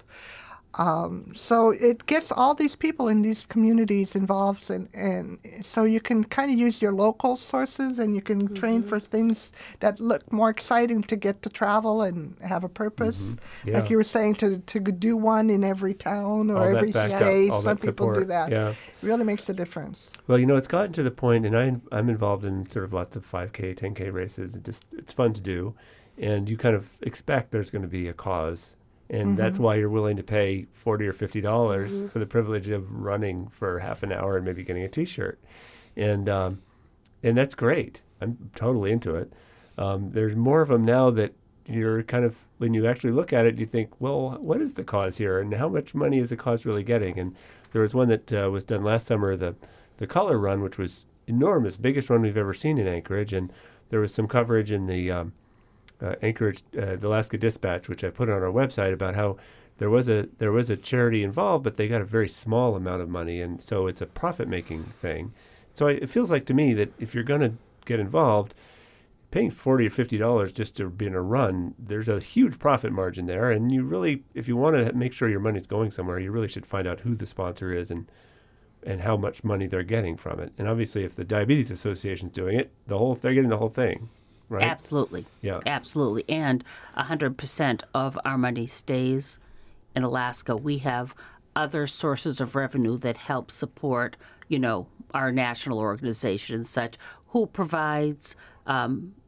Um, so it gets all these people in these communities involved, and, and so you can kind of use your local sources, and you can train for things that look more exciting to get to travel and have a purpose. Yeah. Like you were saying, to to do one in every town or All that every backed up, state. all Some that people do support, that. yeah. It really makes a difference. Well, you know, it's gotten to the point, and I, I'm involved in sort of lots of five K, ten K races. It just it's fun to do, and you kind of expect there's going to be a cause, and that's why you're willing to pay forty or fifty dollars for the privilege of running for half an hour and maybe getting a T-shirt, and um, and that's great. I'm totally into it. Um, there's more of them now that you're kind of, when you actually look at it, you think, well, what is the cause here, and how much money is the cause really getting? And there was one that uh, was done last summer, the the Color Run, which was enormous, biggest run we've ever seen in Anchorage, and there was some coverage in the um, uh, Anchorage, uh, the Alaska Dispatch, which I put on our website, about how there was a there was a charity involved, but they got a very small amount of money, and so it's a profit-making thing. So I, it feels like to me that if you're going to get involved, paying forty or fifty dollars just to be in a run, there's a huge profit margin there, and you really, if you want to make sure your money's going somewhere, you really should find out who the sponsor is and and how much money they're getting from it. And obviously, if the Diabetes Association's doing it, the whole they're getting the whole thing, right? Absolutely. Yeah. Absolutely. And one hundred percent of our money stays in Alaska. We have other sources of revenue that help support, you know, our national organization and such, who provides um,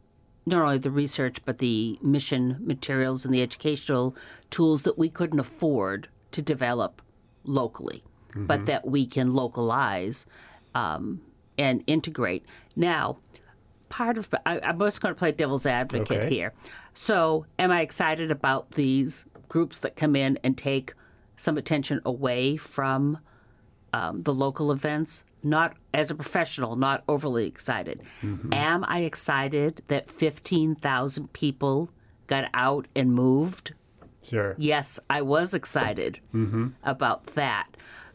not only the research, but the mission materials and the educational tools that we couldn't afford to develop locally, mm-hmm. but that we can localize um, and integrate. Now, part of I, I'm just going to play devil's advocate okay. here. So, am I excited about these groups that come in and take some attention away from um, the local events? Not as a professional, not overly excited. Mm-hmm. Am I excited that fifteen thousand people got out and moved? Sure. Yes, I was excited mm-hmm. about that.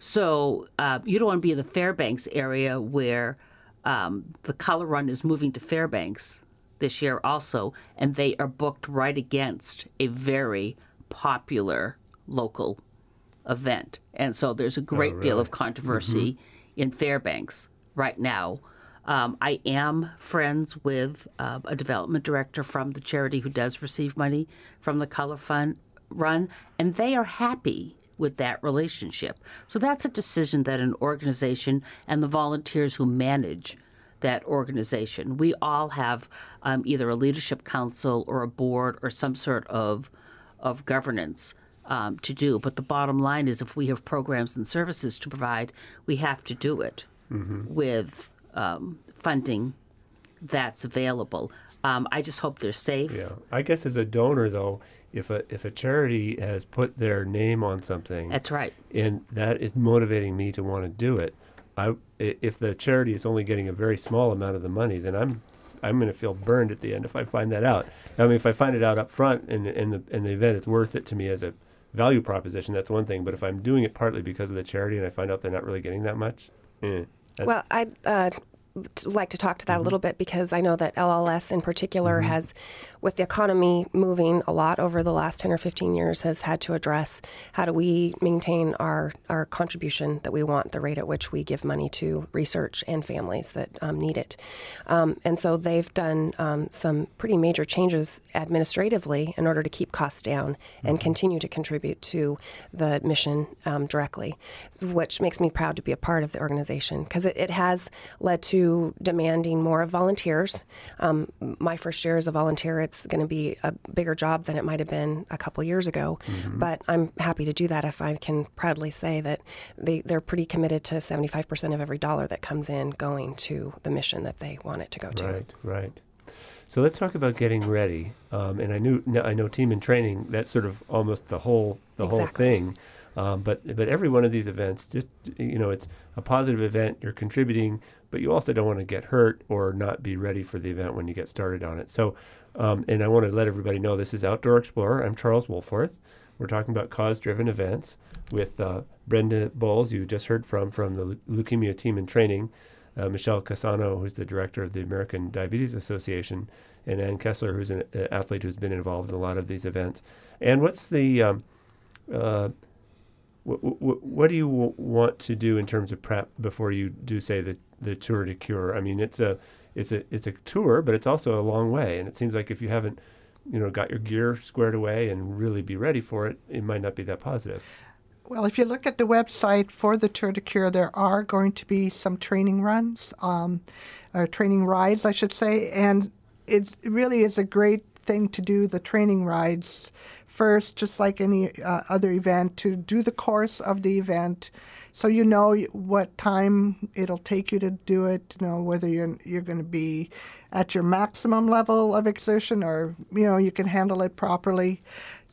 So uh, you don't want to be in the Fairbanks area where um, the Color Run is moving to Fairbanks this year also, and they are booked right against a very popular local event. And so there's a great oh, really? deal of controversy mm-hmm. in Fairbanks right now. Um, I am friends with uh, a development director from the charity who does receive money from the Color Fund Run, and they are happy with that relationship. So that's a decision that an organization and the volunteers who manage that organization, we all have um, either a leadership council or a board or some sort of of governance um, to do. But the bottom line is if we have programs and services to provide, we have to do it mm-hmm. with um, funding that's available. Um, I just hope they're safe. Yeah, I guess as a donor, though, if a if a charity has put their name on something, that's right, and that is motivating me to want to do it. I if the charity is only getting a very small amount of the money, then I'm I'm going to feel burned at the end if I find that out. I mean, if I find it out up front and in the in the event, it's worth it to me as a value proposition. That's one thing. But if I'm doing it partly because of the charity and I find out they're not really getting that much, eh, well, I. Uh, like to talk to that mm-hmm. a little bit because I know that L L S in particular mm-hmm. has, with the economy moving a lot over the last ten or fifteen years, has had to address how do we maintain our, our contribution that we want, the rate at which we give money to research and families that um, need it. Um, and so they've done um, some pretty major changes administratively in order to keep costs down mm-hmm. and continue to contribute to the mission um, directly, which makes me proud to be a part of the organization because it, it has led to demanding more of volunteers. Um, my first year as a volunteer, it's going to be a bigger job than it might have been a couple years ago. Mm-hmm. But I'm happy to do that if I can proudly say that they, they're pretty committed to seventy-five percent of every dollar that comes in going to the mission that they want it to go to. Right, right. So let's talk about getting ready. Um, and I knew I know team and training, that's sort of almost the whole the exactly. whole thing. Um, but but every one of these events, just, you know, it's a positive event, you're contributing, but you also don't want to get hurt or not be ready for the event when you get started on it. So, um, and I want to let everybody know this is Outdoor Explorer. I'm Charles Wohlforth. We're talking about cause-driven events with uh, Brenda Bowles, you just heard from, from the Leukemia Team in Training, uh, Michelle Casano, who's the director of the American Diabetes Association, and Ann Kessler, who's an uh, athlete who's been involved in a lot of these events. And what's the... Um, uh, What, what, what do you w- want to do in terms of prep before you do, say, the, the Tour de Cure? I mean, it's a it's a it's a tour, but it's also a long way, and it seems like if you haven't, you know, got your gear squared away and really be ready for it, it might not be that positive. Well, if you look at the website for the Tour de Cure, there are going to be some training runs, um, or training rides, I should say, and it really is a great thing to do the training rides first, just like any uh, other event, to do the course of the event so you know what time it'll take you to do it, you know, whether you're you're going to be at your maximum level of exertion or, you know, you can handle it properly.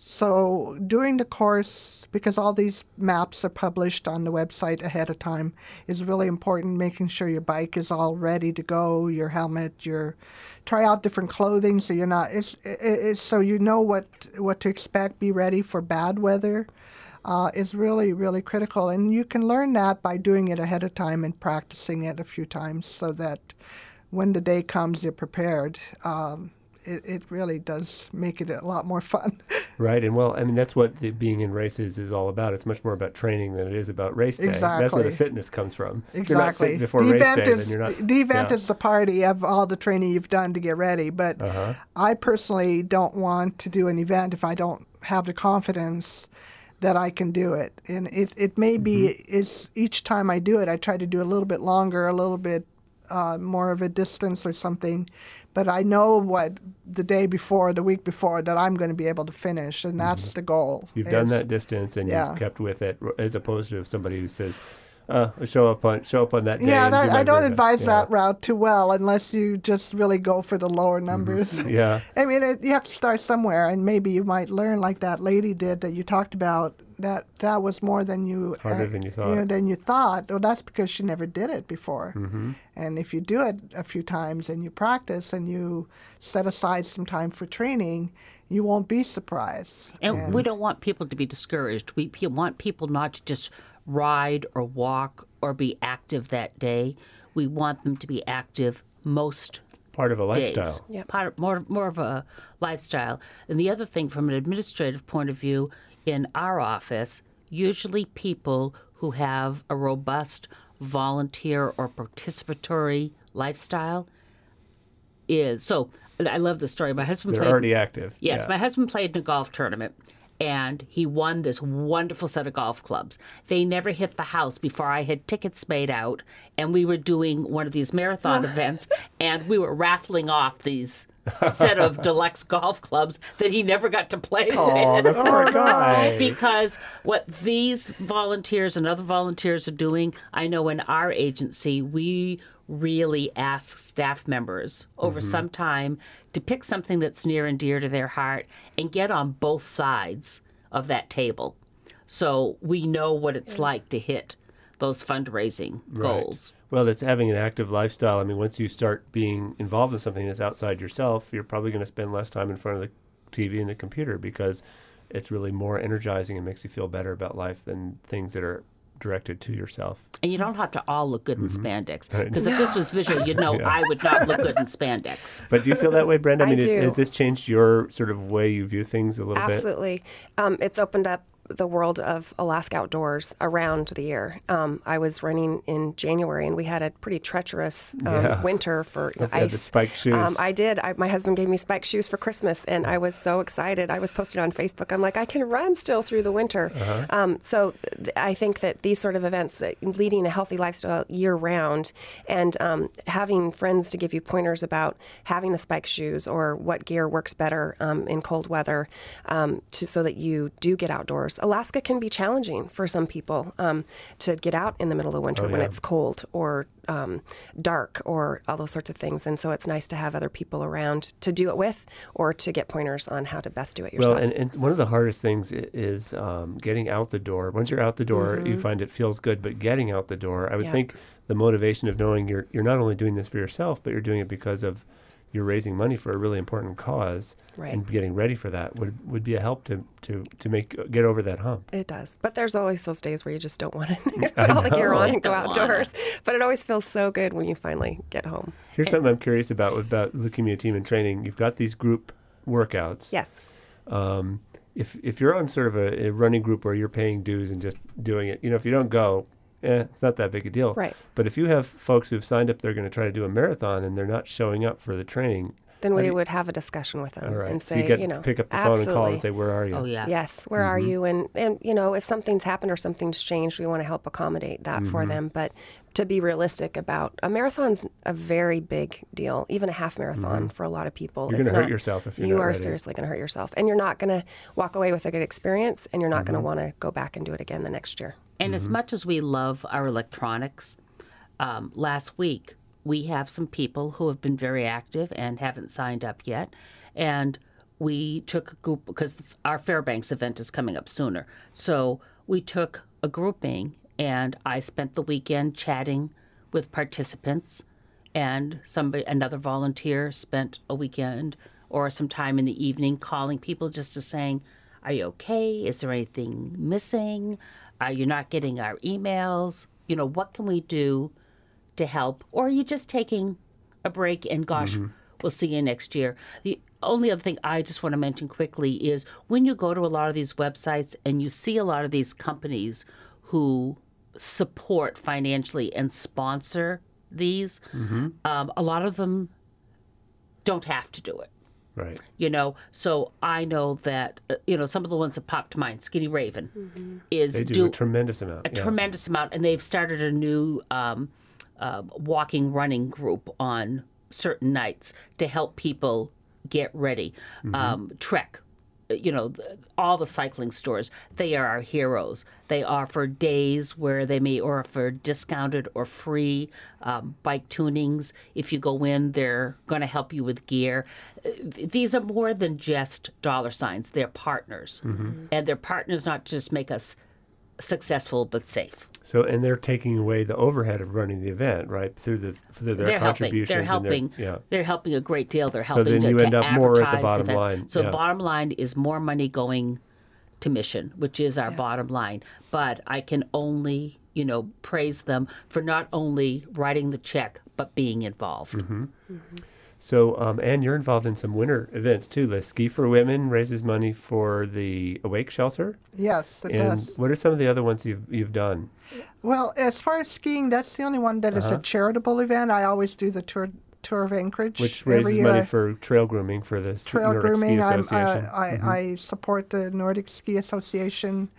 So doing the course, because all these maps are published on the website ahead of time, is really important, making sure your bike is all ready to go, your helmet, your try out different clothing so you're not, it's, it's so you know what, what to expect, be ready for bad weather. Uh, is really, really critical. And you can learn that by doing it ahead of time and practicing it a few times so that when the day comes, you're prepared. Um, it, it really does make it a lot more fun. Right. And, well, I mean, that's what the, being in races is all about. It's much more about training than it is about race day. Exactly. That's where the fitness comes from. Exactly. If you're not fit before the race event day, is, then you're not. The event yeah. is the party of all the training you've done to get ready. But uh-huh. I personally don't want to do an event if I don't have the confidence that I can do it. And it, it may be, mm-hmm. is each time I do it, I try to do a little bit longer, a little bit uh, more of a distance or something. But I know what the day before, the week before, that I'm going to be able to finish, and that's mm-hmm. the goal. You've is, done that distance, and yeah. you've kept with it, as opposed to somebody who says, uh, show up on show up on that day. Yeah, and and do I, I don't advise yeah. that route too well unless you just really go for the lower numbers. Mm-hmm. Yeah. I mean, it, you have to start somewhere, and maybe you might learn like that lady did that you talked about, that that was more than you harder uh, than you thought. You know, than you thought. Well, that's because she never did it before. Mm-hmm. And if you do it a few times and you practice and you set aside some time for training, you won't be surprised. And, and we don't want people to be discouraged. We pe- want people not to just ride or walk or be active that day. We want them to be active most part of a lifestyle. Days. Yep. Part of, more more of a lifestyle. And the other thing, from an administrative point of view, in our office, usually people who have a robust volunteer or participatory lifestyle is so. I love the story. My husband They're played already active. Yes, yeah. my husband played in a golf tournament, and he won this wonderful set of golf clubs. They never hit the house before I had tickets made out, and we were doing one of these marathon events, and we were raffling off these set of deluxe golf clubs that he never got to play oh, with. The poor guy. Because what these volunteers and other volunteers are doing, I know in our agency, we really ask staff members over mm-hmm. some time to pick something that's near and dear to their heart and get on both sides of that table. So we know what it's yeah. like to hit those fundraising right. goals. Well, that's having an active lifestyle. I mean, once you start being involved in something that's outside yourself, you're probably going to spend less time in front of the T V and the computer because it's really more energizing and makes you feel better about life than things that are directed to yourself. And you don't have to all look good mm-hmm. in spandex. Because if this was visual, you'd know yeah. I would not look good in spandex. But do you feel that way, Brenda? I mean, I do. It, has this changed your sort of way you view things a little Absolutely. bit? Absolutely. Um, it's opened up the world of Alaska outdoors around the year. Um, I was running in January, and we had a pretty treacherous um, yeah. winter for Hope ice. You had the spiked shoes. Um, I did. I, my husband gave me spiked shoes for Christmas, and I was so excited. I was posting on Facebook. I'm like, I can run still through the winter. Uh-huh. Um, so th- I think that these sort of events, that leading a healthy lifestyle year round, and um, having friends to give you pointers about having the spiked shoes or what gear works better um, in cold weather, um, to so that you do get outdoors. Alaska can be challenging for some people um, to get out in the middle of winter oh, yeah. when it's cold or um, dark or all those sorts of things. And so it's nice to have other people around to do it with or to get pointers on how to best do it yourself. Well, and, and one of the hardest things is um, getting out the door. Once you're out the door, mm-hmm. you find it feels good, but getting out the door, I would yeah. think the motivation of knowing you're you're not only doing this for yourself, but you're doing it because of you're raising money for a really important cause, right. and getting ready for that would, would be a help to, to, to make get over that hump. It does. But there's always those days where you just don't want to put all the gear on and go outdoors. But it always feels so good when you finally get home. Here's something I'm curious about about Leukemia Team in Training. You've got these group workouts. Yes. Um, if if you're on sort of a, a running group where you're paying dues and just doing it, you know, if you don't go, eh, it's not that big a deal. Right. But if you have folks who've signed up, they're going to try to do a marathon and they're not showing up for the training, then we you, would have a discussion with them all right. and so say, you, get, you know, pick up the absolutely. phone and call and say, where are you? Oh, yeah. Yes, where mm-hmm. are you? And, and, you know, if something's happened or something's changed, we want to help accommodate that mm-hmm. for them. But to be realistic about, a marathon's a very big deal, even a half marathon mm-hmm. for a lot of people. You're going to hurt yourself if you're You not are ready. seriously going to hurt yourself. And you're not going to walk away with a good experience, and you're not mm-hmm. going to want to go back and do it again the next year. And mm-hmm. as much as we love our electronics, um, last week we have some people who have been very active and haven't signed up yet. And we took a group, because our Fairbanks event is coming up sooner. So we took a grouping, and I spent the weekend chatting with participants, and somebody, another volunteer spent a weekend or some time in the evening calling people just to saying, are you okay? Is there anything missing? Are you not getting our emails? You know, what can we do to help? Or are you just taking a break and gosh, mm-hmm. we'll see you next year? The only other thing I just want to mention quickly is when you go to a lot of these websites and you see a lot of these companies who support financially and sponsor these, mm-hmm. um, a lot of them don't have to do it. Right. You know, so I know that, uh, you know, some of the ones that popped to mind, Skinny Raven, mm-hmm. is they do, do a tremendous amount. A yeah. tremendous amount. And they've started a new um, uh, walking, running group on certain nights to help people get ready. Mm-hmm. Um, Trek, you know, all the cycling stores, they are our heroes. They offer days where they may offer discounted or free um, bike tunings. If you go in, they're going to help you with gear. These are more than just dollar signs. They're partners. Mm-hmm. And they're partners not just make us successful, but safe. So, and they're taking away the overhead of running the event, right? Through the through their they're contributions. Helping. They're helping. And their, yeah. They're helping a great deal. They're helping so then to, you to end up advertise more at the bottom events. line. So yeah. bottom line is more money going to mission, which is our yeah. bottom line. But I can only, you know, praise them for not only writing the check, but being involved. Mm-hmm. Mm-hmm. So, um, Anne, you're involved in some winter events too. The Ski for Women raises money for the Awake Shelter. Yes, it and does. What are some of the other ones you've you've done? Well, as far as skiing, that's the only one that uh-huh. is a charitable event. I always do the tour tour of Anchorage, which raises every year. money I, for trail grooming for the trail Nordic grooming. Ski I'm, Association. uh, I, mm-hmm. I support the Nordic Ski Association,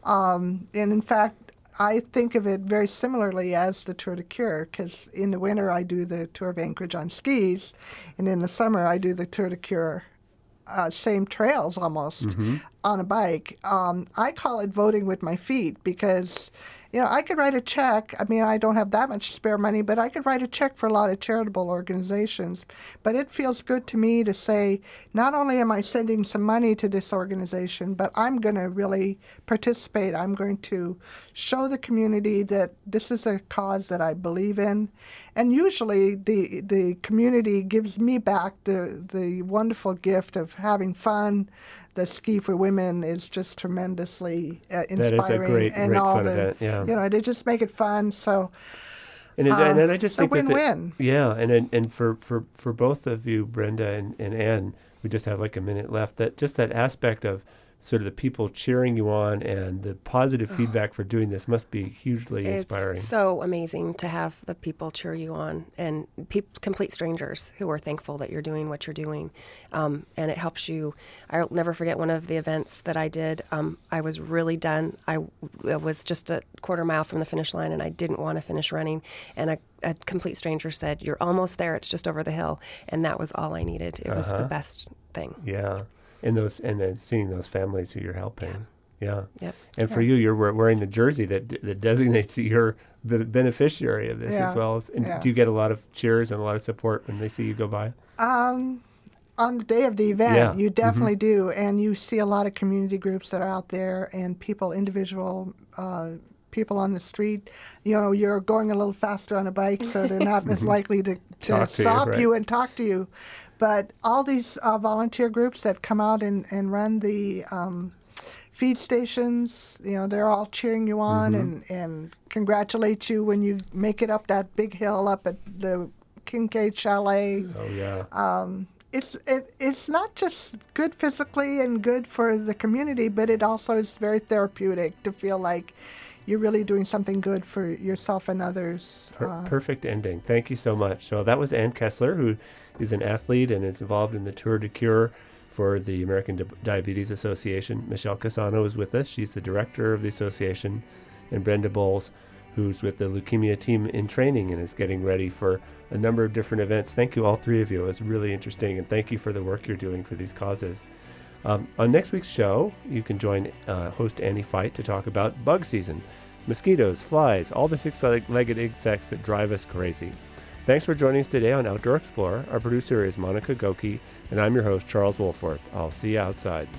um, and in fact, I think of it very similarly as the Tour de Cure, because in the winter I do the Tour of Anchorage on skis, and in the summer I do the Tour de Cure, uh, same trails almost, mm-hmm. on a bike. Um, I call it voting with my feet because, you know, I could write a check. I mean, I don't have that much spare money, but I could write a check for a lot of charitable organizations. But it feels good to me to say, not only am I sending some money to this organization, but I'm going to really participate. I'm going to show the community that this is a cause that I believe in. And usually the the community gives me back the, the wonderful gift of having fun. The Ski for Women is just tremendously uh, inspiring. That is a great, and great all fun the, event, yeah. You know, they just make it fun. So, and, it, uh, and, and I just it's think a win-win. That the, yeah, and and, and for, for, for both of you, Brenda and, and Anne, we just have like a minute left. That just that aspect of sort of the people cheering you on and the positive feedback for doing this must be hugely it's inspiring. It's so amazing to have the people cheer you on and pe- complete strangers who are thankful that you're doing what you're doing. Um, and it helps you. I'll never forget one of the events that I did. Um, I was really done. I w- was just a quarter mile from the finish line and I didn't want to finish running. And a, a complete stranger said, "You're almost there. It's just over the hill." And that was all I needed. It uh-huh. was the best thing. Yeah. And those, and then seeing those families who you're helping, yeah. yeah. Yep. And yeah. for you, you're wearing the jersey that that designates your beneficiary of this yeah. as well. And yeah. do you get a lot of cheers and a lot of support when they see you go by? Um, on the day of the event, yeah. you definitely mm-hmm. do, and you see a lot of community groups that are out there, and people, individual. Uh, people on the street, you know, you're going a little faster on a bike, so they're not as likely to, to stop to you, right? you and talk to you. But all these uh, volunteer groups that come out and, and run the um, feed stations, you know, they're all cheering you on mm-hmm. and, and congratulate you when you make it up that big hill up at the Kincaid Chalet. Oh, yeah. Um, It's it, it's not just good physically and good for the community, but it also is very therapeutic to feel like you're really doing something good for yourself and others. Per- uh, perfect ending. Thank you so much. So that was Anne Kessler, who is an athlete and is involved in the Tour de Cure for the American Di- Diabetes Association. Michelle Casano is with us. She's the director of the association. And Brenda Bowles, who's with the leukemia team in training and is getting ready for a number of different events. Thank you, all three of you. It was really interesting, and thank you for the work you're doing for these causes. Um, on next week's show, you can join uh, host Annie Fight to talk about bug season, mosquitoes, flies, all the six-legged insects that drive us crazy. Thanks for joining us today on Outdoor Explorer. Our producer is Monica Goki, and I'm your host, Charles Wolforth. I'll see you outside.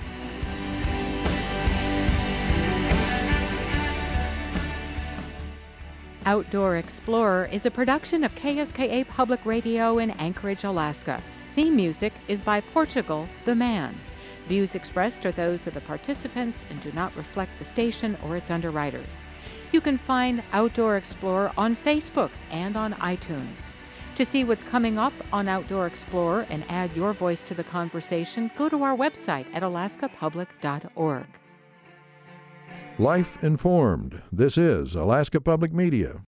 Outdoor Explorer is a production of K S K A Public Radio in Anchorage, Alaska. Theme music is by Portugal the Man. Views expressed are those of the participants and do not reflect the station or its underwriters. You can find Outdoor Explorer on Facebook and on iTunes. To see what's coming up on Outdoor Explorer and add your voice to the conversation, go to our website at alaska public dot org. Life informed. This is Alaska Public Media.